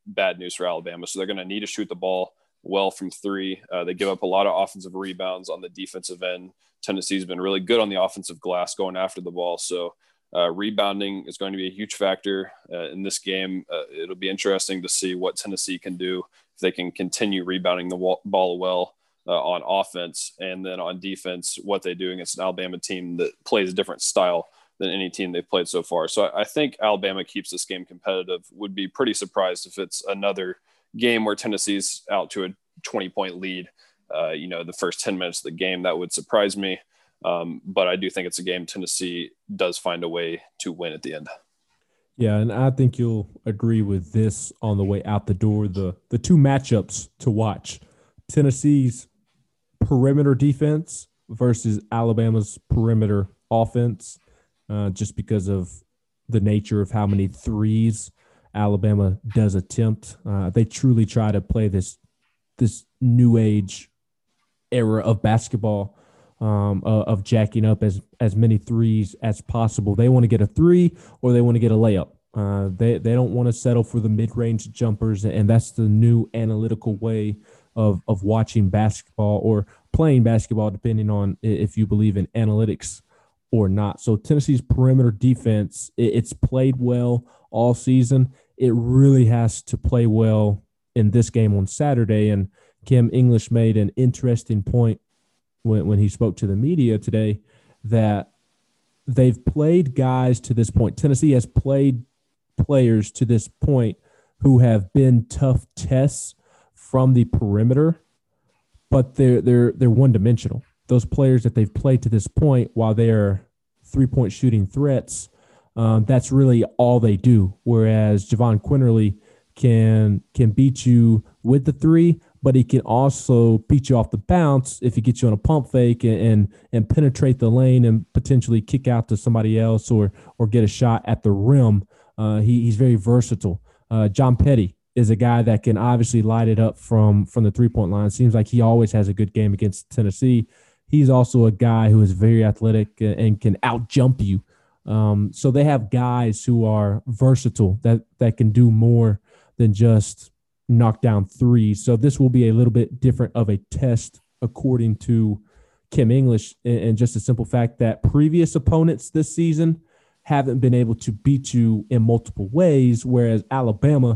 bad news for Alabama. So they're going to need to shoot the ball well from three. Uh, they give up a lot of offensive rebounds on the defensive end. Tennessee's been really good on the offensive glass going after the ball. So uh, rebounding is going to be a huge factor uh, in this game. Uh, it'll be interesting to see what Tennessee can do if they can continue rebounding the wall- ball well uh, on offense, and then on defense, what they do against an Alabama team that plays a different style than any team they've played so far. So I, I think Alabama keeps this game competitive. Would be pretty surprised if it's another game where Tennessee's out to a twenty point lead, uh, you know, the first ten minutes of the game. That would surprise me. Um, but I do think it's a game Tennessee does find a way to win at the end. Yeah, and I think you'll agree with this on the way out the door. The the two matchups to watch: Tennessee's perimeter defense versus Alabama's perimeter offense, uh, just because of the nature of how many threes Alabama does attempt. Uh, they truly try to play this this new age era of basketball, um, uh, of jacking up as as many threes as possible. They want to get a three or they want to get a layup. Uh, they they don't want to settle for the mid range jumpers, and that's the new analytical way of of watching basketball or playing basketball, depending on if you believe in analytics or not. So Tennessee's perimeter defense, it, it's played well all season. It really has to play well in this game on Saturday. And Kim English made an interesting point when, when he spoke to the media today that they've played guys to this point. Tennessee has played players to this point who have been tough tests from the perimeter, but they're they're they're one dimensional. Those players that they've played to this point, while they're three point shooting threats, um, that's really all they do. Whereas Javon Quinterly can can beat you with the three, but he can also beat you off the bounce if he gets you on a pump fake and and, and penetrate the lane and potentially kick out to somebody else or or get a shot at the rim. Uh, he, he's very versatile. Uh, John Petty is a guy that can obviously light it up from, from the three-point line. Seems like he always has a good game against Tennessee. He's also a guy who is very athletic and can out-jump you. Um, so they have guys who are versatile that, that can do more than just knock down threes. So this will be a little bit different of a test according to Kim English, and just the simple fact that previous opponents this season haven't been able to beat you in multiple ways, whereas Alabama,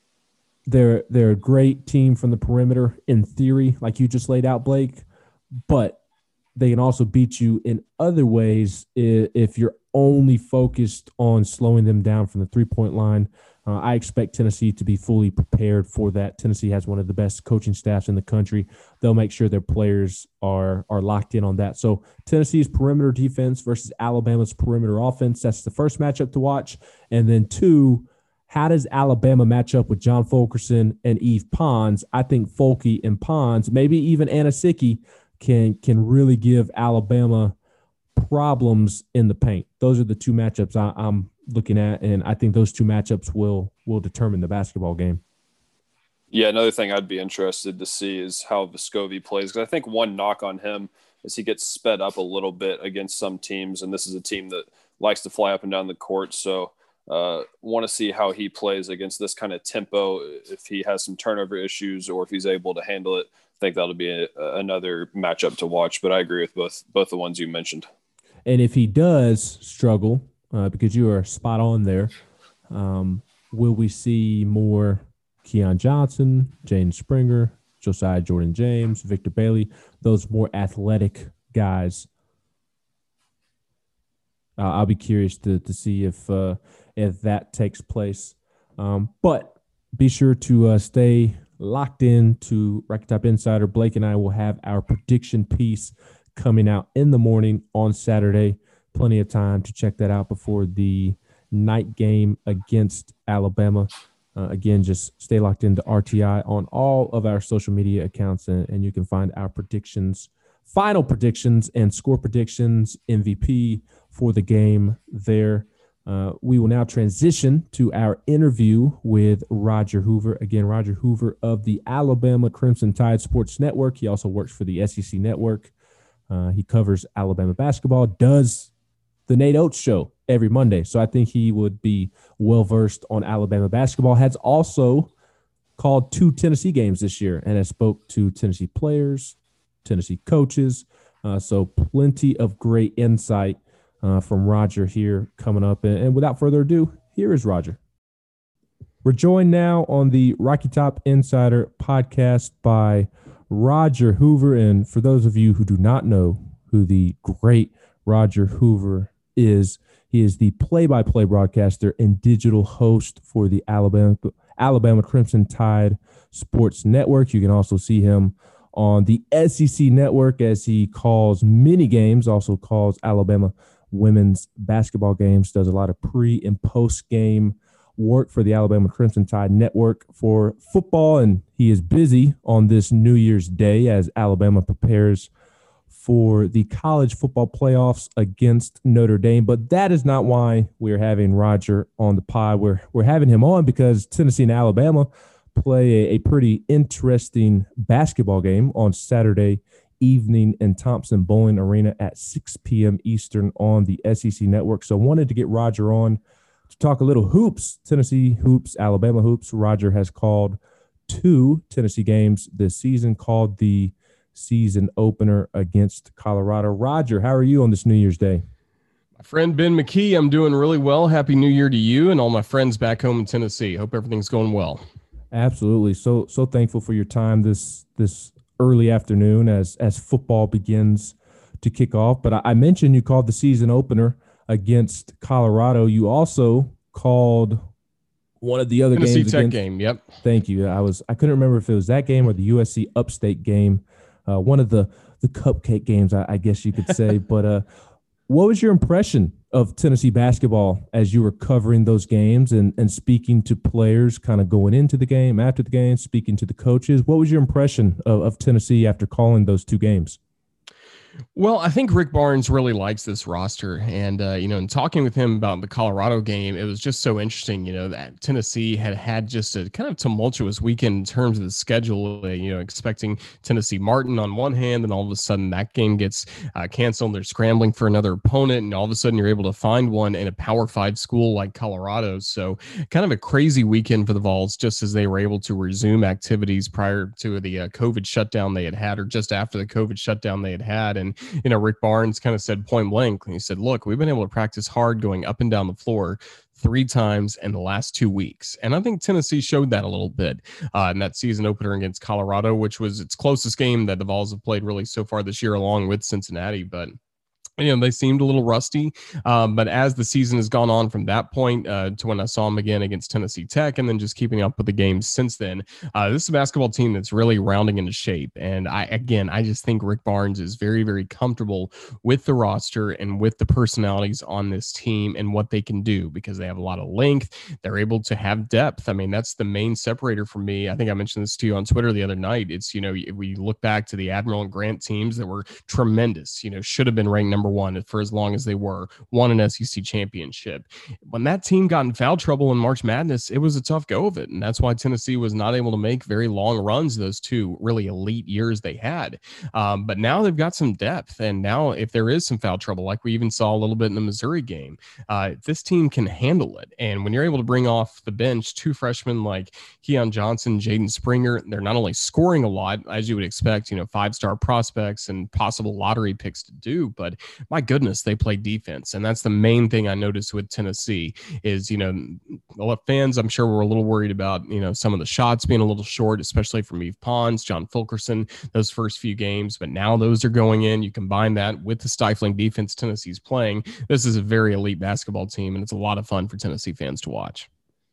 they're they're a great team from the perimeter in theory, like you just laid out, Blake, but they can also beat you in other ways if you're only focused on slowing them down from the three-point line. Uh, I expect Tennessee to be fully prepared for that. Tennessee has one of the best coaching staffs in the country. They'll make sure their players are are locked in on that. So Tennessee's perimeter defense versus Alabama's perimeter offense, that's the first matchup to watch. And then two, how does Alabama match up with John Fulkerson and Yves Pons? I think Fulke and Pons, maybe even Anasicki, can can really give Alabama problems in the paint. Those are the two matchups I, I'm looking at, and I think those two matchups will will determine the basketball game. Yeah, another thing I'd be interested to see is how Vescovi plays, because I think one knock on him is he gets sped up a little bit against some teams, and this is a team that likes to fly up and down the court. So uh, want to see how he plays against this kind of tempo, if he has some turnover issues or if he's able to handle it. I think that'll be a, another matchup to watch, but I agree with both both the ones you mentioned. And if he does struggle, uh, because you are spot on there, um, will we see more Keon Johnson, Jaden Springer, Josiah Jordan-James, Victor Bailey, those more athletic guys? Uh, I'll be curious to to see if uh, if that takes place. Um, but be sure to uh, stay locked in to Racky Top Insider. Blake and I will have our prediction piece coming out in the morning on Saturday. Plenty of time to check that out before the night game against Alabama. Uh, again, just stay locked into R T I on all of our social media accounts, and, and you can find our predictions, final predictions and score predictions, M V P for the game there. Uh, we will now transition to our interview with Roger Hoover. Again, Roger Hoover of the Alabama Crimson Tide Sports Network. He also works for the S E C Network. Uh, he covers Alabama basketball, does the Nate Oates Show every Monday. So I think he would be well-versed on Alabama basketball. Has also called two Tennessee games this year and has spoke to Tennessee players, Tennessee coaches. Uh, so plenty of great insight uh, from Roger here coming up. And, and without further ado, here is Roger. We're joined now on the Rocky Top Insider podcast by Roger Hoover. And for those of you who do not know who the great Roger Hoover is, he is the play-by-play broadcaster and digital host for the Alabama Alabama Crimson Tide Sports Network. You can also see him on the S E C Network as he calls mini games, also calls Alabama women's basketball games, does a lot of pre- and post-game work for the Alabama Crimson Tide Network for football, and he is busy on this New Year's Day as Alabama prepares for the college football playoffs against Notre Dame. But that is not why we're having Roger on the pod. We're, we're having him on because Tennessee and Alabama play a, a pretty interesting basketball game on Saturday evening in Thompson-Boling Arena at six p.m. Eastern on the S E C Network. So I wanted to get Roger on to talk a little hoops, Tennessee hoops, Alabama hoops. Roger has called two Tennessee games this season, called the season opener against Colorado. Roger, how are you on this New Year's Day? My friend Ben McKee, I'm doing really well. Happy New Year to you and all my friends back home in Tennessee. Hope everything's going well. Absolutely. So so thankful for your time this this early afternoon as as football begins to kick off. But I, I mentioned you called the season opener against Colorado. You also called one of the other Tennessee games Tech against, game. Yep. Thank you. I was I couldn't remember if it was that game or the U S C Upstate game. Uh, one of the the cupcake games, I, I guess you could say. But uh, what was your impression of Tennessee basketball as you were covering those games and, and speaking to players kind of going into the game, after the game, speaking to the coaches? What was your impression of, of Tennessee after calling those two games? Well, I think Rick Barnes really likes this roster. And, uh, you know, in talking with him about the Colorado game, it was just so interesting, you know, that Tennessee had had just a kind of tumultuous weekend in terms of the schedule, uh, you know, expecting Tennessee Martin on one hand, and all of a sudden that game gets uh, canceled. They're scrambling for another opponent, and all of a sudden you're able to find one in a Power Five school like Colorado. So kind of a crazy weekend for the Vols, just as they were able to resume activities prior to the uh, COVID shutdown they had had, or just after the COVID shutdown they had had. And, you know, Rick Barnes kind of said point blank, he said, look, we've been able to practice hard going up and down the floor three times in the last two weeks. And I think Tennessee showed that a little bit uh, in that season opener against Colorado, which was its closest game that the Vols have played really so far this year, along with Cincinnati. But you know, they seemed a little rusty, um, but as the season has gone on from that point uh, to when I saw them again against Tennessee Tech, and then just keeping up with the games since then, uh, this is a basketball team that's really rounding into shape. And I, again, I just think Rick Barnes is very, very comfortable with the roster and with the personalities on this team and what they can do, because they have a lot of length. They're able to have depth. I mean, that's the main separator for me. I think I mentioned this to you on Twitter the other night. It's, you know, if we look back to the Admiral and Grant teams that were tremendous, you know, should have been ranked number one for as long as they were, won an S E C championship. When that team got in foul trouble in March Madness, it was a tough go of it. And that's why Tennessee was not able to make very long runs those two really elite years they had. Um, but now they've got some depth. And now if there is some foul trouble, like we even saw a little bit in the Missouri game, uh, this team can handle it. And when you're able to bring off the bench two freshmen like Keon Johnson, Jaden Springer, they're not only scoring a lot, as you would expect, you know, five-star prospects and possible lottery picks to do, but my goodness, they play defense. And that's the main thing I noticed with Tennessee is, you know, a lot of fans, I'm sure, were a little worried about, you know, some of the shots being a little short, especially from Yves Pons, John Fulkerson, those first few games. But now those are going in. You combine that with the stifling defense Tennessee's playing. This is a very elite basketball team, and it's a lot of fun for Tennessee fans to watch.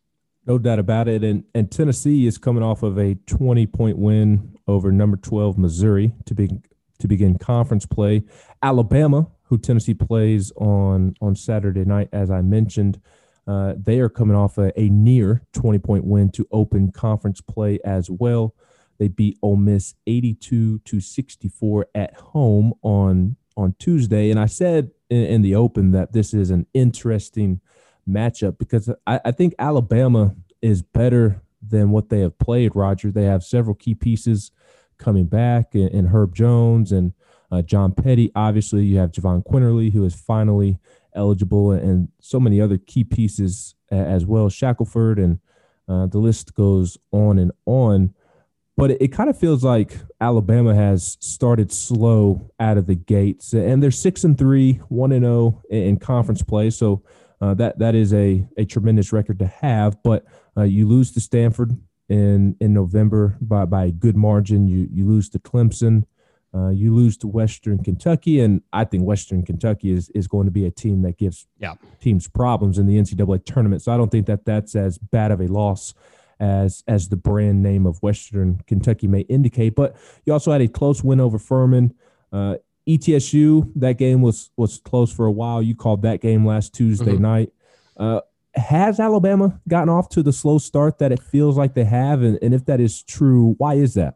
No doubt about it. And, and Tennessee is coming off of a twenty-point win over number twelve Missouri to be to begin conference play. Alabama, who Tennessee plays on, on Saturday night, as I mentioned, uh, they are coming off a, a near twenty-point win to open conference play as well. They beat Ole Miss eighty-two to sixty-four at home on, on Tuesday. And I said in, in the open that this is an interesting matchup because I, I think Alabama is better than what they have played, Roger. They have several key pieces coming back in, in Herb Jones and uh, John Petty. Obviously, you have Javon Quinterly, who is finally eligible, and so many other key pieces as well. Shackelford and Uh, the list goes on and on. But it, it kind of feels like Alabama has started slow out of the gates, and they're six and three, one and zero in conference play. So uh, that that is a a tremendous record to have. But uh, you lose to Stanford in in November by by a good margin. You you lose to Clemson. Uh, you lose to Western Kentucky, and I think Western Kentucky is is going to be a team that gives yeah. teams problems in the N C double A tournament. So I don't think that that's as bad of a loss as as the brand name of Western Kentucky may indicate. But you also had a close win over Furman. Uh, E T S U, that game was was close for a while. You called that game last Tuesday mm-hmm. night. Uh, has Alabama gotten off to the slow start that it feels like they have? And, and if that is true, why is that?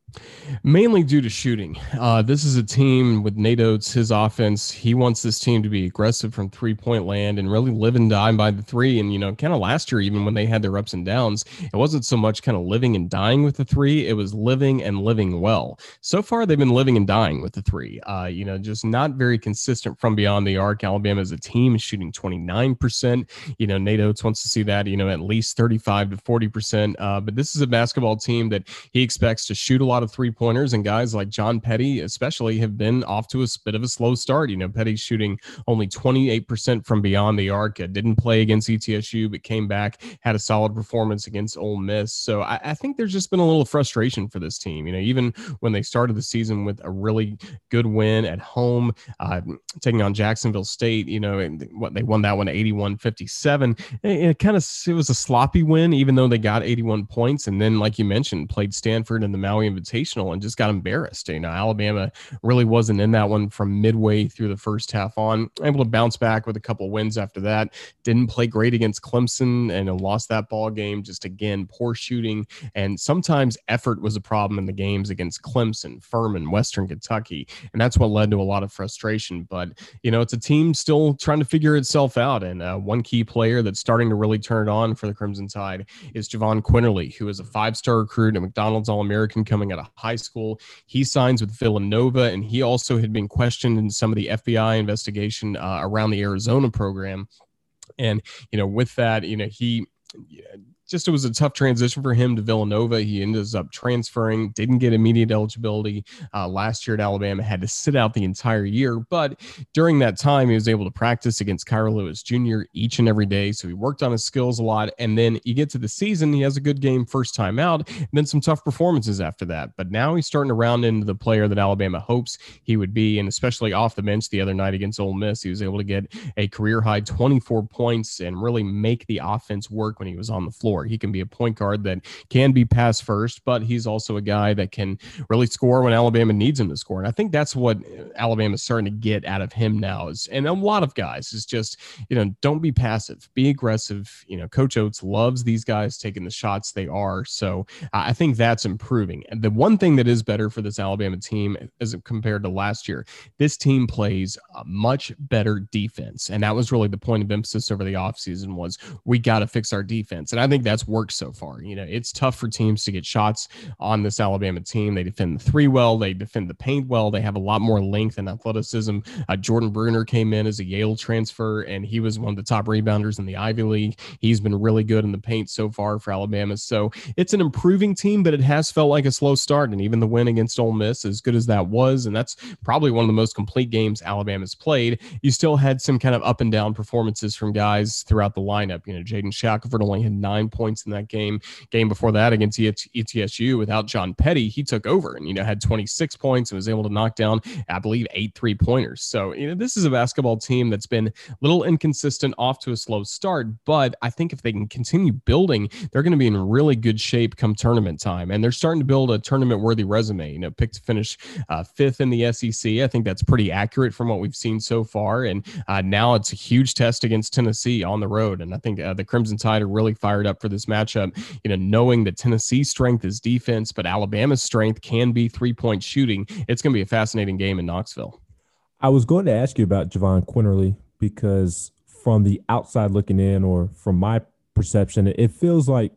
Mainly due to shooting. Uh, this is a team with Nate Oates, his offense. He wants this team to be aggressive from three-point land and really live and die by the three. And, you know, kind of last year, even when they had their ups and downs, it wasn't so much kind of living and dying with the three. It was living and living well. So far, they've been living and dying with the three. Uh, you know, just not very consistent from beyond the arc. Alabama as a team is shooting twenty-nine percent. You know, Nate Oates wants to see that, you know, at least thirty-five to forty percent. Uh, but this is a basketball team that he expects to shoot a lot of three-pointers, and guys like John Petty especially have been off to a bit of a slow start. You know, Petty's shooting only twenty-eight percent from beyond the arc. Uh, didn't play against E T S U, but came back, had a solid performance against Ole Miss. So I, I think there's just been a little frustration for this team. You know, even when they started the season with a really good win at home, uh, taking on Jacksonville State, you know, and what they won that one eighty-one fifty-seven. It, it kind of it was a sloppy win, even though they got eighty-one points. And then, like you mentioned, played Stanford in the Maui Invitational and just got embarrassed. You know, Alabama really wasn't in that one from midway through the first half on. Able to bounce back with a couple of wins after that. Didn't play great against Clemson and lost that ball game. Just again, poor shooting, and sometimes effort was a problem in the games against Clemson, Furman, Western Kentucky, and that's what led to a lot of frustration. But you know, it's a team still trying to figure itself out, and uh, one key player that's starting to really turn it on for the Crimson Tide is Javon Quinterly, who is a five-star recruit, a McDonald's All-American coming out of high school. He signs with Villanova, and he also had been questioned in some of the F B I investigation uh, around the Arizona program. And, you know, with that, you know, he just, it was a tough transition for him to Villanova. He ended up transferring, didn't get immediate eligibility uh, last year at Alabama, had to sit out the entire year. But during that time, he was able to practice against Kyra Lewis Junior each and every day. So he worked on his skills a lot. And then you get to the season, he has a good game first time out, and then some tough performances after that. But now he's starting to round into the player that Alabama hopes he would be. And especially off the bench the other night against Ole Miss, he was able to get a career high twenty-four points and really make the offense work when he was on the floor. He can be a point guard that can be pass first, but he's also a guy that can really score when Alabama needs him to score. And I think that's what Alabama's starting to get out of him now is, and a lot of guys is just, you know, don't be passive, be aggressive. You know, Coach Oates loves these guys taking the shots they are. So uh, I think that's improving. And the one thing that is better for this Alabama team as compared to last year, this team plays a much better defense. And that was really the point of emphasis over the offseason was we got to fix our defense. And I think that's worked so far. You know, it's tough for teams to get shots on this Alabama team. They defend the three well, they defend the paint well, they have a lot more length and athleticism. Uh, Jordan Bruner came in as a Yale transfer, and he was one of the top rebounders in the Ivy League. He's been really good in the paint so far for Alabama. So it's an improving team, but it has felt like a slow start. And even the win against Ole Miss, as good as that was, and that's probably one of the most complete games Alabama's played, you still had some kind of up and down performances from guys throughout the lineup. You know, Jaden Shackelford only had nine points in that game. Game before that against E T S U without John Petty, he took over and, you know, had twenty-six points and was able to knock down, I believe, eight three-pointers. So, you know, this is a basketball team that's been a little inconsistent, off to a slow start, but I think if they can continue building, they're going to be in really good shape come tournament time. And they're starting to build a tournament-worthy resume, you know, picked to finish uh, fifth in the S E C. I think that's pretty accurate from what we've seen so far. And uh, now it's a huge test against Tennessee on the road. And I think uh, the Crimson Tide are really fired up for this matchup, you know, knowing that Tennessee's strength is defense, but Alabama's strength can be three-point shooting. It's going to be a fascinating game in Knoxville. I was going to ask you about Javon Quinterly because from the outside looking in, or from my perception, it feels like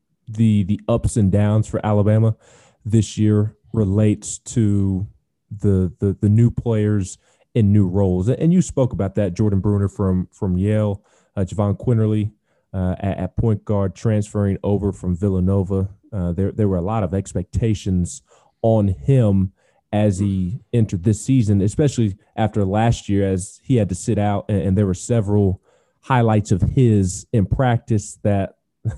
the the ups and downs for Alabama this year relates to the the, the new players in new roles. And you spoke about that, Jordan Bruner from, from Yale, uh, Javon Quinterly uh, at, at point guard, transferring over from Villanova. Uh, there, there were a lot of expectations on him as he entered this season, especially after last year, as he had to sit out, and, and there were several highlights of his in practice that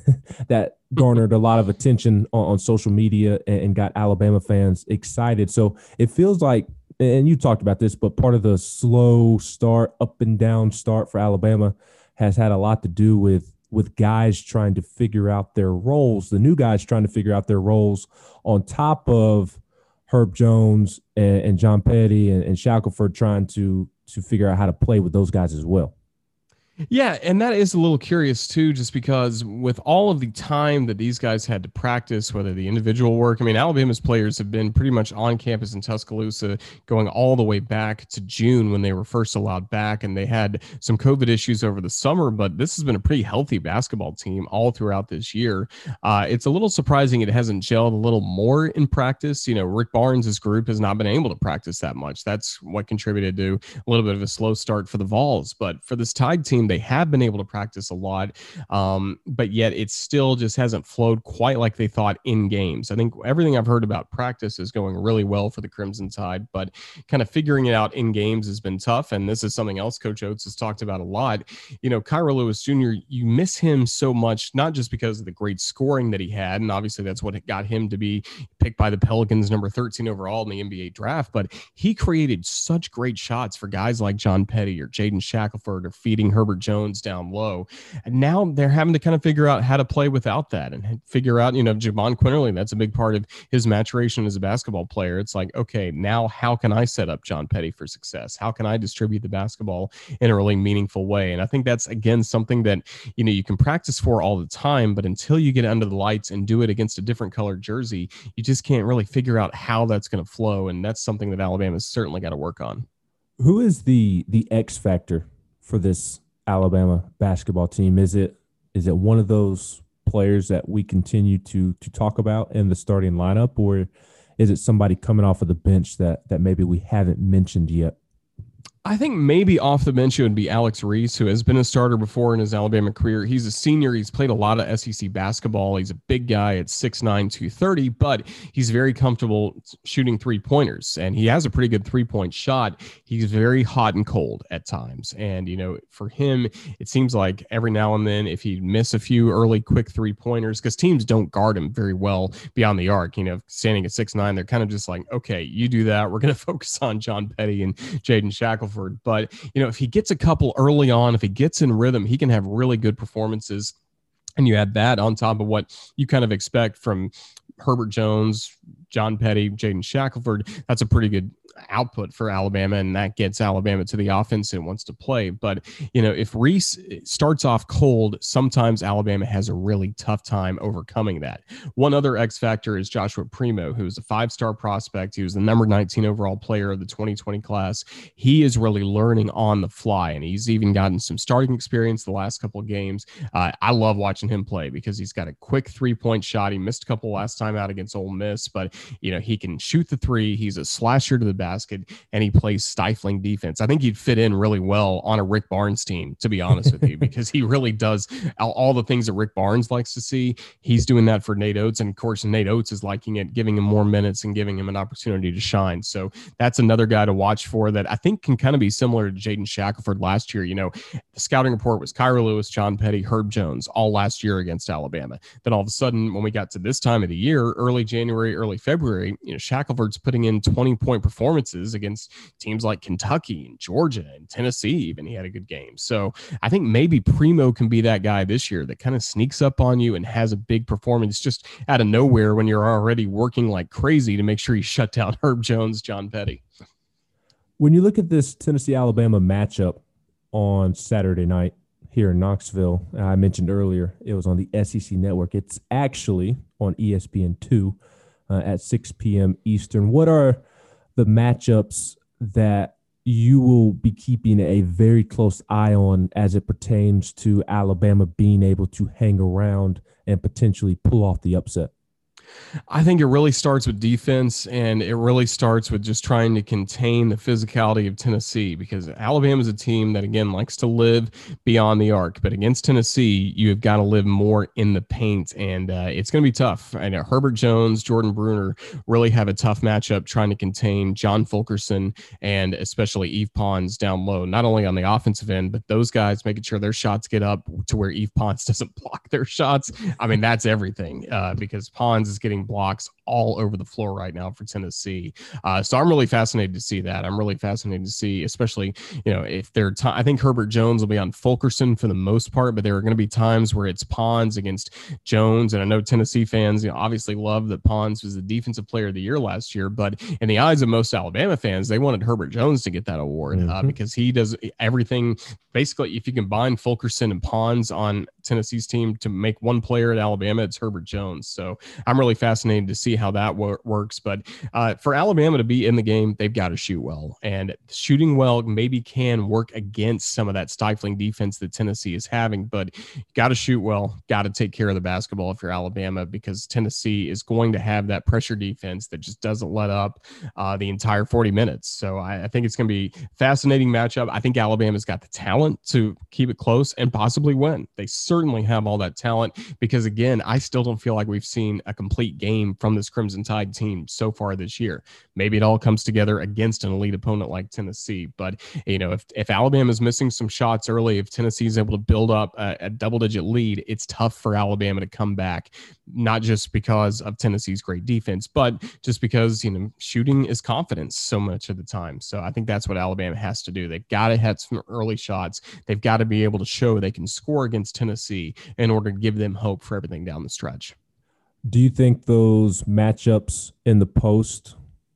that garnered a lot of attention on, on social media and, and got Alabama fans excited. So it feels like, and you talked about this, but part of the slow start, up and down start for Alabama has had a lot to do with with guys trying to figure out their roles, the new guys trying to figure out their roles on top of Herb Jones and, and John Petty and, and Shackelford trying to to figure out how to play with those guys as well. Yeah, and that is a little curious too, just because with all of the time that these guys had to practice, whether the individual work, I mean, Alabama's players have been pretty much on campus in Tuscaloosa going all the way back to June when they were first allowed back, and they had some COVID issues over the summer, but this has been a pretty healthy basketball team all throughout this year. Uh, it's a little surprising it hasn't gelled a little more in practice. You know, Rick Barnes' group has not been able to practice that much. That's what contributed to a little bit of a slow start for the Vols, but for this Tide team, they have been able to practice a lot, um, but yet it still just hasn't flowed quite like they thought in games. I think everything I've heard about practice is going really well for the Crimson Tide, but kind of figuring it out in games has been tough. And this is something else Coach Oates has talked about a lot. You know, Kira Lewis Junior, you miss him so much, not just because of the great scoring that he had, and obviously that's what got him to be picked by the Pelicans number thirteen overall in the N B A draft, but he created such great shots for guys like John Petty or Jaden Shackelford or feeding Herbert Jones down low. And now they're having to kind of figure out how to play without that and figure out, you know, Javon Quinterly, that's a big part of his maturation as a basketball player. It's like, okay, now how can I set up John Petty for success? How can I distribute the basketball in a really meaningful way? And I think that's, again, something that, you know, you can practice for all the time, but until you get under the lights and do it against a different colored jersey, you just can't really figure out how that's going to flow. And that's something that Alabama's certainly got to work on. Who is the the X factor for this Alabama basketball team? Is it is it one of those players that we continue to to talk about in the starting lineup, or is it somebody coming off of the bench that that maybe we haven't mentioned yet? I think maybe off the bench it would be Alex Reese, who has been a starter before in his Alabama career. He's a senior. He's played a lot of S E C basketball. He's a big guy at six nine, two thirty, but he's very comfortable shooting three-pointers, and he has a pretty good three-point shot. He's very hot and cold at times, and, you know, for him, it seems like every now and then if he'd miss a few early quick three-pointers, because teams don't guard him very well beyond the arc, you know, standing at six nine, they're kind of just like, okay, you do that. We're going to focus on John Petty and Jaden Shackelford. But, you know, if he gets a couple early on, if he gets in rhythm, he can have really good performances. And you add that on top of what you kind of expect from Herbert Jones, John Petty, Jaden Shackelford. That's a pretty good output for Alabama, and that gets Alabama to the offense it wants to play. But, you know, if Reese starts off cold, sometimes Alabama has a really tough time overcoming that. One other X factor is Joshua Primo, who's a five-star prospect. He was the number nineteen overall player of the twenty twenty class. He is really learning on the fly, and he's even gotten some starting experience the last couple of games. Uh, I love watching him play because he's got a quick three-point shot. He missed a couple last time out against Ole Miss, but, you know, he can shoot the three. He's a slasher to the basket, and he plays stifling defense. I think he'd fit in really well on a Rick Barnes team, to be honest with you, because he really does all, all the things that Rick Barnes likes to see. He's doing that for Nate Oates, and of course Nate Oates is liking it, giving him more minutes and giving him an opportunity to shine. So that's another guy to watch for that I think can kind of be similar to Jaden Shackelford last year. You know, the scouting report was Kira Lewis, John Petty, Herb Jones, all last year against Alabama. Then all of a sudden, when we got to this time of the year, early January, early February, you know, Shackelford's putting in twenty-point performances against teams like Kentucky and Georgia and Tennessee. Even he had a good game. So I think maybe Primo can be that guy this year that kind of sneaks up on you and has a big performance just out of nowhere when you're already working like crazy to make sure you shut down Herb Jones, John Petty. When you look at this Tennessee-Alabama matchup on Saturday night here in Knoxville, I mentioned earlier it was on the S E C Network. It's actually on E S P N two uh, at six p.m. Eastern. What are the matchups that you will be keeping a very close eye on as it pertains to Alabama being able to hang around and potentially pull off the upset? I think it really starts with defense, and it really starts with just trying to contain the physicality of Tennessee, because Alabama is a team that, again, likes to live beyond the arc. But against Tennessee, you have got to live more in the paint, and uh, it's going to be tough. I know Herbert Jones, Jordan Bruner really have a tough matchup trying to contain John Fulkerson and especially Yves Pons down low, not only on the offensive end, but those guys making sure their shots get up to where Yves Pons doesn't block their shots. I mean, that's everything uh, because Pons is getting blocks all over the floor right now for Tennessee. Uh, so I'm really fascinated to see that. I'm really fascinated to see, especially, you know, if they're, t- I think Herbert Jones will be on Fulkerson for the most part, but there are going to be times where it's Pons against Jones. And I know Tennessee fans, you know, obviously love that Pons was the defensive player of the year last year, but in the eyes of most Alabama fans, they wanted Herbert Jones to get that award mm-hmm. uh, because he does everything. Basically, if you combine Fulkerson and Pons on Tennessee's team to make one player at Alabama, it's Herbert Jones. So I'm really fascinated to see how that wor- works. But uh, for Alabama to be in the game, they've got to shoot well. And shooting well maybe can work against some of that stifling defense that Tennessee is having. But got to shoot well, got to take care of the basketball if you're Alabama, because Tennessee is going to have that pressure defense that just doesn't let up uh, the entire forty minutes. So I, I think it's going to be a fascinating matchup. I think Alabama's got the talent to keep it close and possibly win. They certainly have all that talent because, again, I still don't feel like we've seen a complete game from this Crimson Tide team so far this year. Maybe it all comes together against an elite opponent like Tennessee. But, you know, if, if Alabama is missing some shots early, if Tennessee is able to build up a, a double-digit lead, it's tough for Alabama to come back, not just because of Tennessee's great defense, but just because, you know, shooting is confidence so much of the time. So I think that's what Alabama has to do. They've got to hit some early shots. They've got to be able to show they can score against Tennessee in order to give them hope for everything down the stretch. Do you think those matchups in the post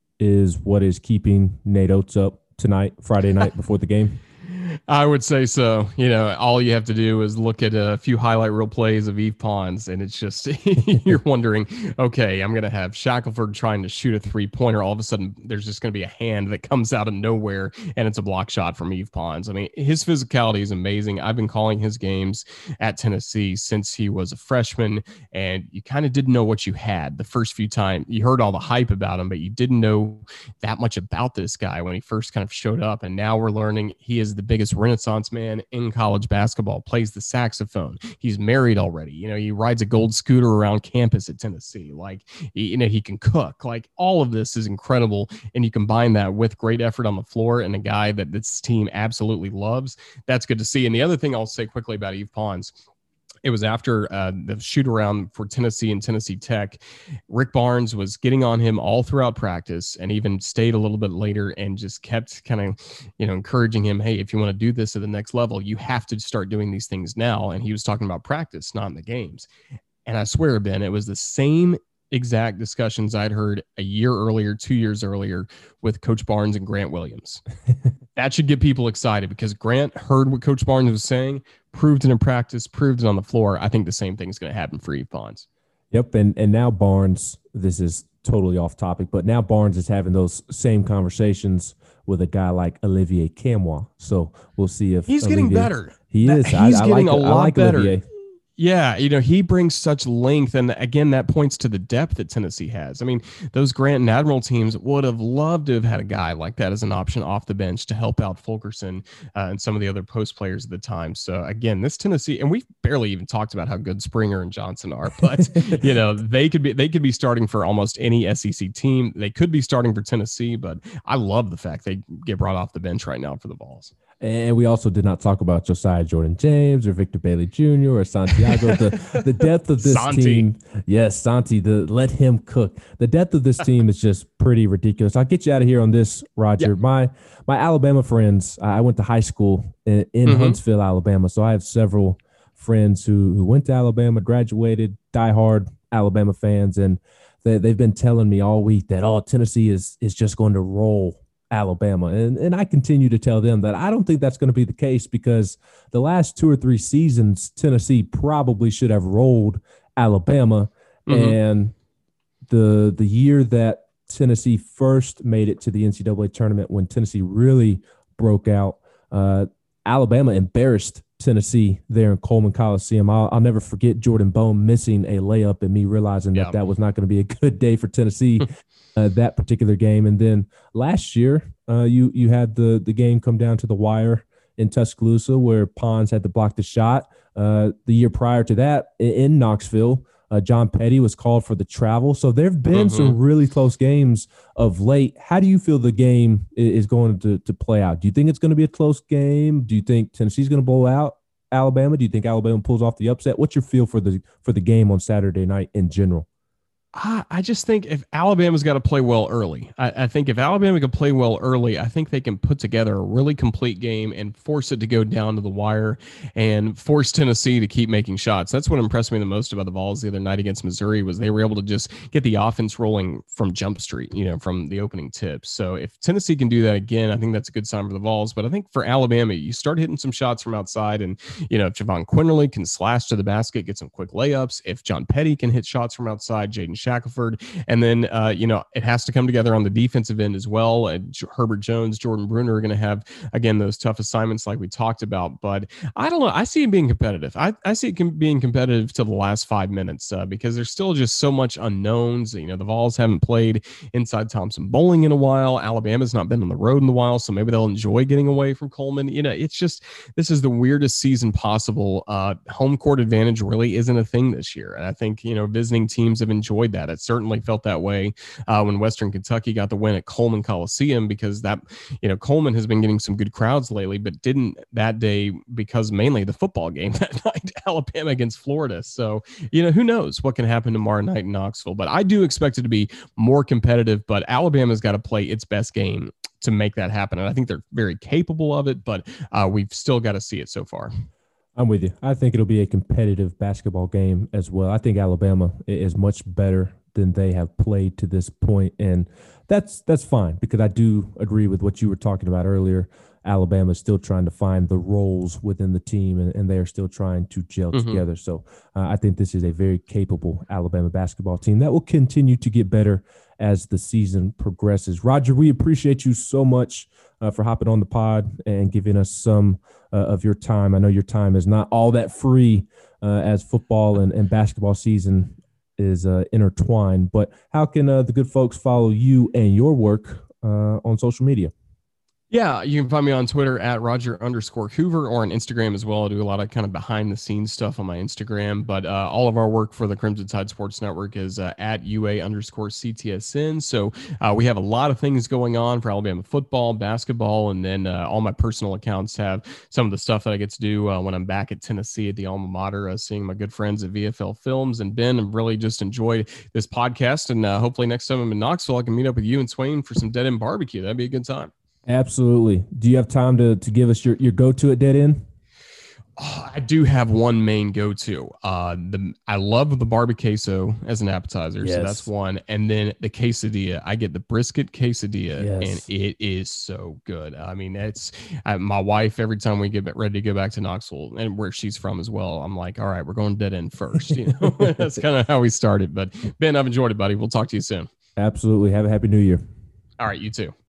is what is keeping Nate Oates up tonight, Friday night before the game? I would say so. You know, all you have to do is look at a few highlight reel plays of Yves Pons, and it's just you're wondering, okay, I'm going to have Shackelford trying to shoot a three-pointer. All of a sudden, there's just going to be a hand that comes out of nowhere, and it's a block shot from Yves Pons. I mean, his physicality is amazing. I've been calling his games at Tennessee since he was a freshman, and you kind of didn't know what you had the first few times. You heard all the hype about him, but you didn't know that much about this guy when he first kind of showed up, and now we're learning he is the biggest Renaissance man in college basketball, plays the saxophone. He's married already. You know, he rides a gold scooter around campus at Tennessee. Like, you know, he can cook. Like, all of this is incredible. And you combine that with great effort on the floor and a guy that this team absolutely loves. That's good to see. And the other thing I'll say quickly about Yves Pons, it was after uh, the shoot around for Tennessee and Tennessee Tech. Rick Barnes was getting on him all throughout practice and even stayed a little bit later and just kept kind of, you know, encouraging him, hey, if you want to do this at the next level, you have to start doing these things now. And he was talking about practice, not in the games. And I swear, Ben, it was the same exact discussions I'd heard a year earlier, two years earlier with Coach Barnes and Grant Williams. That should get people excited because Grant heard what Coach Barnes was saying, proved it in practice, proved it on the floor. I think the same thing is going to happen for Yves Pons. Yep, and and now Barnes, this is totally off topic, but now Barnes is having those same conversations with a guy like Olivier Camois. So we'll see if he's Olivier, getting better. He that, is. He's I, getting I like, a I lot like better. Olivier. Yeah, you know, he brings such length, and again, that points to the depth that Tennessee has. I mean, those Grant and Admiral teams would have loved to have had a guy like that as an option off the bench to help out Fulkerson uh, and some of the other post players at the time. So again, this Tennessee, and we've barely even talked about how good Springer and Johnson are, but you know, they could be they could be starting for almost any S E C team. They could be starting for Tennessee, but I love the fact they get brought off the bench right now for the Vols. And we also did not talk about Josiah Jordan-James or Victor Bailey Junior or Santiago. The, the depth of this Santi. team. Yes, Santi, the, let him cook. The depth of this team is just pretty ridiculous. I'll get you out of here on this, Roger. Yep. My my Alabama friends, I went to high school in, in Mm-hmm. Huntsville, Alabama. So I have several friends who, who went to Alabama, graduated, diehard Alabama fans. And they, they've been telling me all week that, oh, Tennessee is is just going to roll Alabama. And and I continue to tell them that I don't think that's going to be the case because the last two or three seasons, Tennessee probably should have rolled Alabama. Mm-hmm. And the the year that Tennessee first made it to the N C double A tournament, when Tennessee really broke out, uh, Alabama embarrassed Tennessee there in Coleman Coliseum. I'll, I'll never forget Jordan Bone missing a layup and me realizing that Yeah. that was not going to be a good day for Tennessee uh, that particular game. And then last year, uh, you you had the the game come down to the wire in Tuscaloosa where Pons had to block the shot. Uh, the year prior to that in, in Knoxville, uh, John Petty was called for the travel. So there have been Mhm. some really close games of late. How do you feel the game i- is going to, to play out? Do you think it's going to be a close game? Do you think Tennessee's going to blow out Alabama? Do you think Alabama pulls off the upset? What's your feel for the for the game on Saturday night in general? I I just think if Alabama's got to play well early, I, I think if Alabama can play well early, I think they can put together a really complete game and force it to go down to the wire and force Tennessee to keep making shots. That's what impressed me the most about the Vols the other night against Missouri was they were able to just get the offense rolling from Jump Street, you know, from the opening tip. So if Tennessee can do that again, I think that's a good sign for the Vols. But I think for Alabama, you start hitting some shots from outside, and you know if Javon Quinterly can slash to the basket, get some quick layups. If John Petty can hit shots from outside, Jaden Shackelford. And then, uh, you know, it has to come together on the defensive end as well. And J- Herbert Jones, Jordan Bruner are going to have, again, those tough assignments like we talked about. But I don't know. I see it being competitive. I, I see it com- being competitive to the last five minutes uh, because there's still just so much unknowns. You know, the Vols haven't played inside Thompson Bowling in a while. Alabama's not been on the road in a while, so maybe they'll enjoy getting away from Coleman. You know, it's just, this is the weirdest season possible. Uh, home court advantage really isn't a thing this year. And I think, you know, visiting teams have enjoyed that. It's certainly felt that way uh, when Western Kentucky got the win at Coleman Coliseum because that, you know, Coleman has been getting some good crowds lately, but didn't that day because mainly the football game that night, Alabama against Florida. So, you know, who knows what can happen tomorrow night in Knoxville, but I do expect it to be more competitive, but Alabama's got to play its best game to make that happen. And I think they're very capable of it, but uh, we've still got to see it so far. I'm with you. I think it'll be a competitive basketball game as well. I think Alabama is much better than they have played to this point, and that's that's fine because I do agree with what you were talking about earlier. Alabama is still trying to find the roles within the team, and, and they are still trying to gel Mhm. together. So uh, I think this is a very capable Alabama basketball team that will continue to get better as the season progresses. Roger, we appreciate you so much uh, for hopping on the pod and giving us some uh, of your time. I know your time is not all that free uh, as football and, and basketball season is uh, intertwined, but how can uh, the good folks follow you and your work uh, on social media? Yeah, you can find me on Twitter at Roger underscore Hoover or on Instagram as well. I do a lot of kind of behind the scenes stuff on my Instagram, but uh, all of our work for the Crimson Tide Sports Network is uh, at U A underscore C T S N. So uh, we have a lot of things going on for Alabama football, basketball, and then uh, all my personal accounts have some of the stuff that I get to do uh, when I'm back at Tennessee at the alma mater, uh, seeing my good friends at V F L Films. And Ben, I've really just enjoyed this podcast, and uh, hopefully next time I'm in Knoxville, I can meet up with you and Swain for some Dead End Barbecue. That'd be a good time. Absolutely. Do you have time to to give us your, your go-to at Dead End? Oh, I do have one main go-to. Uh, the I love the barbecue queso as an appetizer, so Yes. that's one. And then the quesadilla, I get the brisket quesadilla, Yes. and it is so good. I mean, it's I, my wife. Every time we get ready to go back to Knoxville, and where she's from as well, I'm like, all right, we're going Dead End first. You know, that's kind of how we started. But Ben, I've enjoyed it, buddy. We'll talk to you soon. Absolutely. Have a happy new year. All right, you too.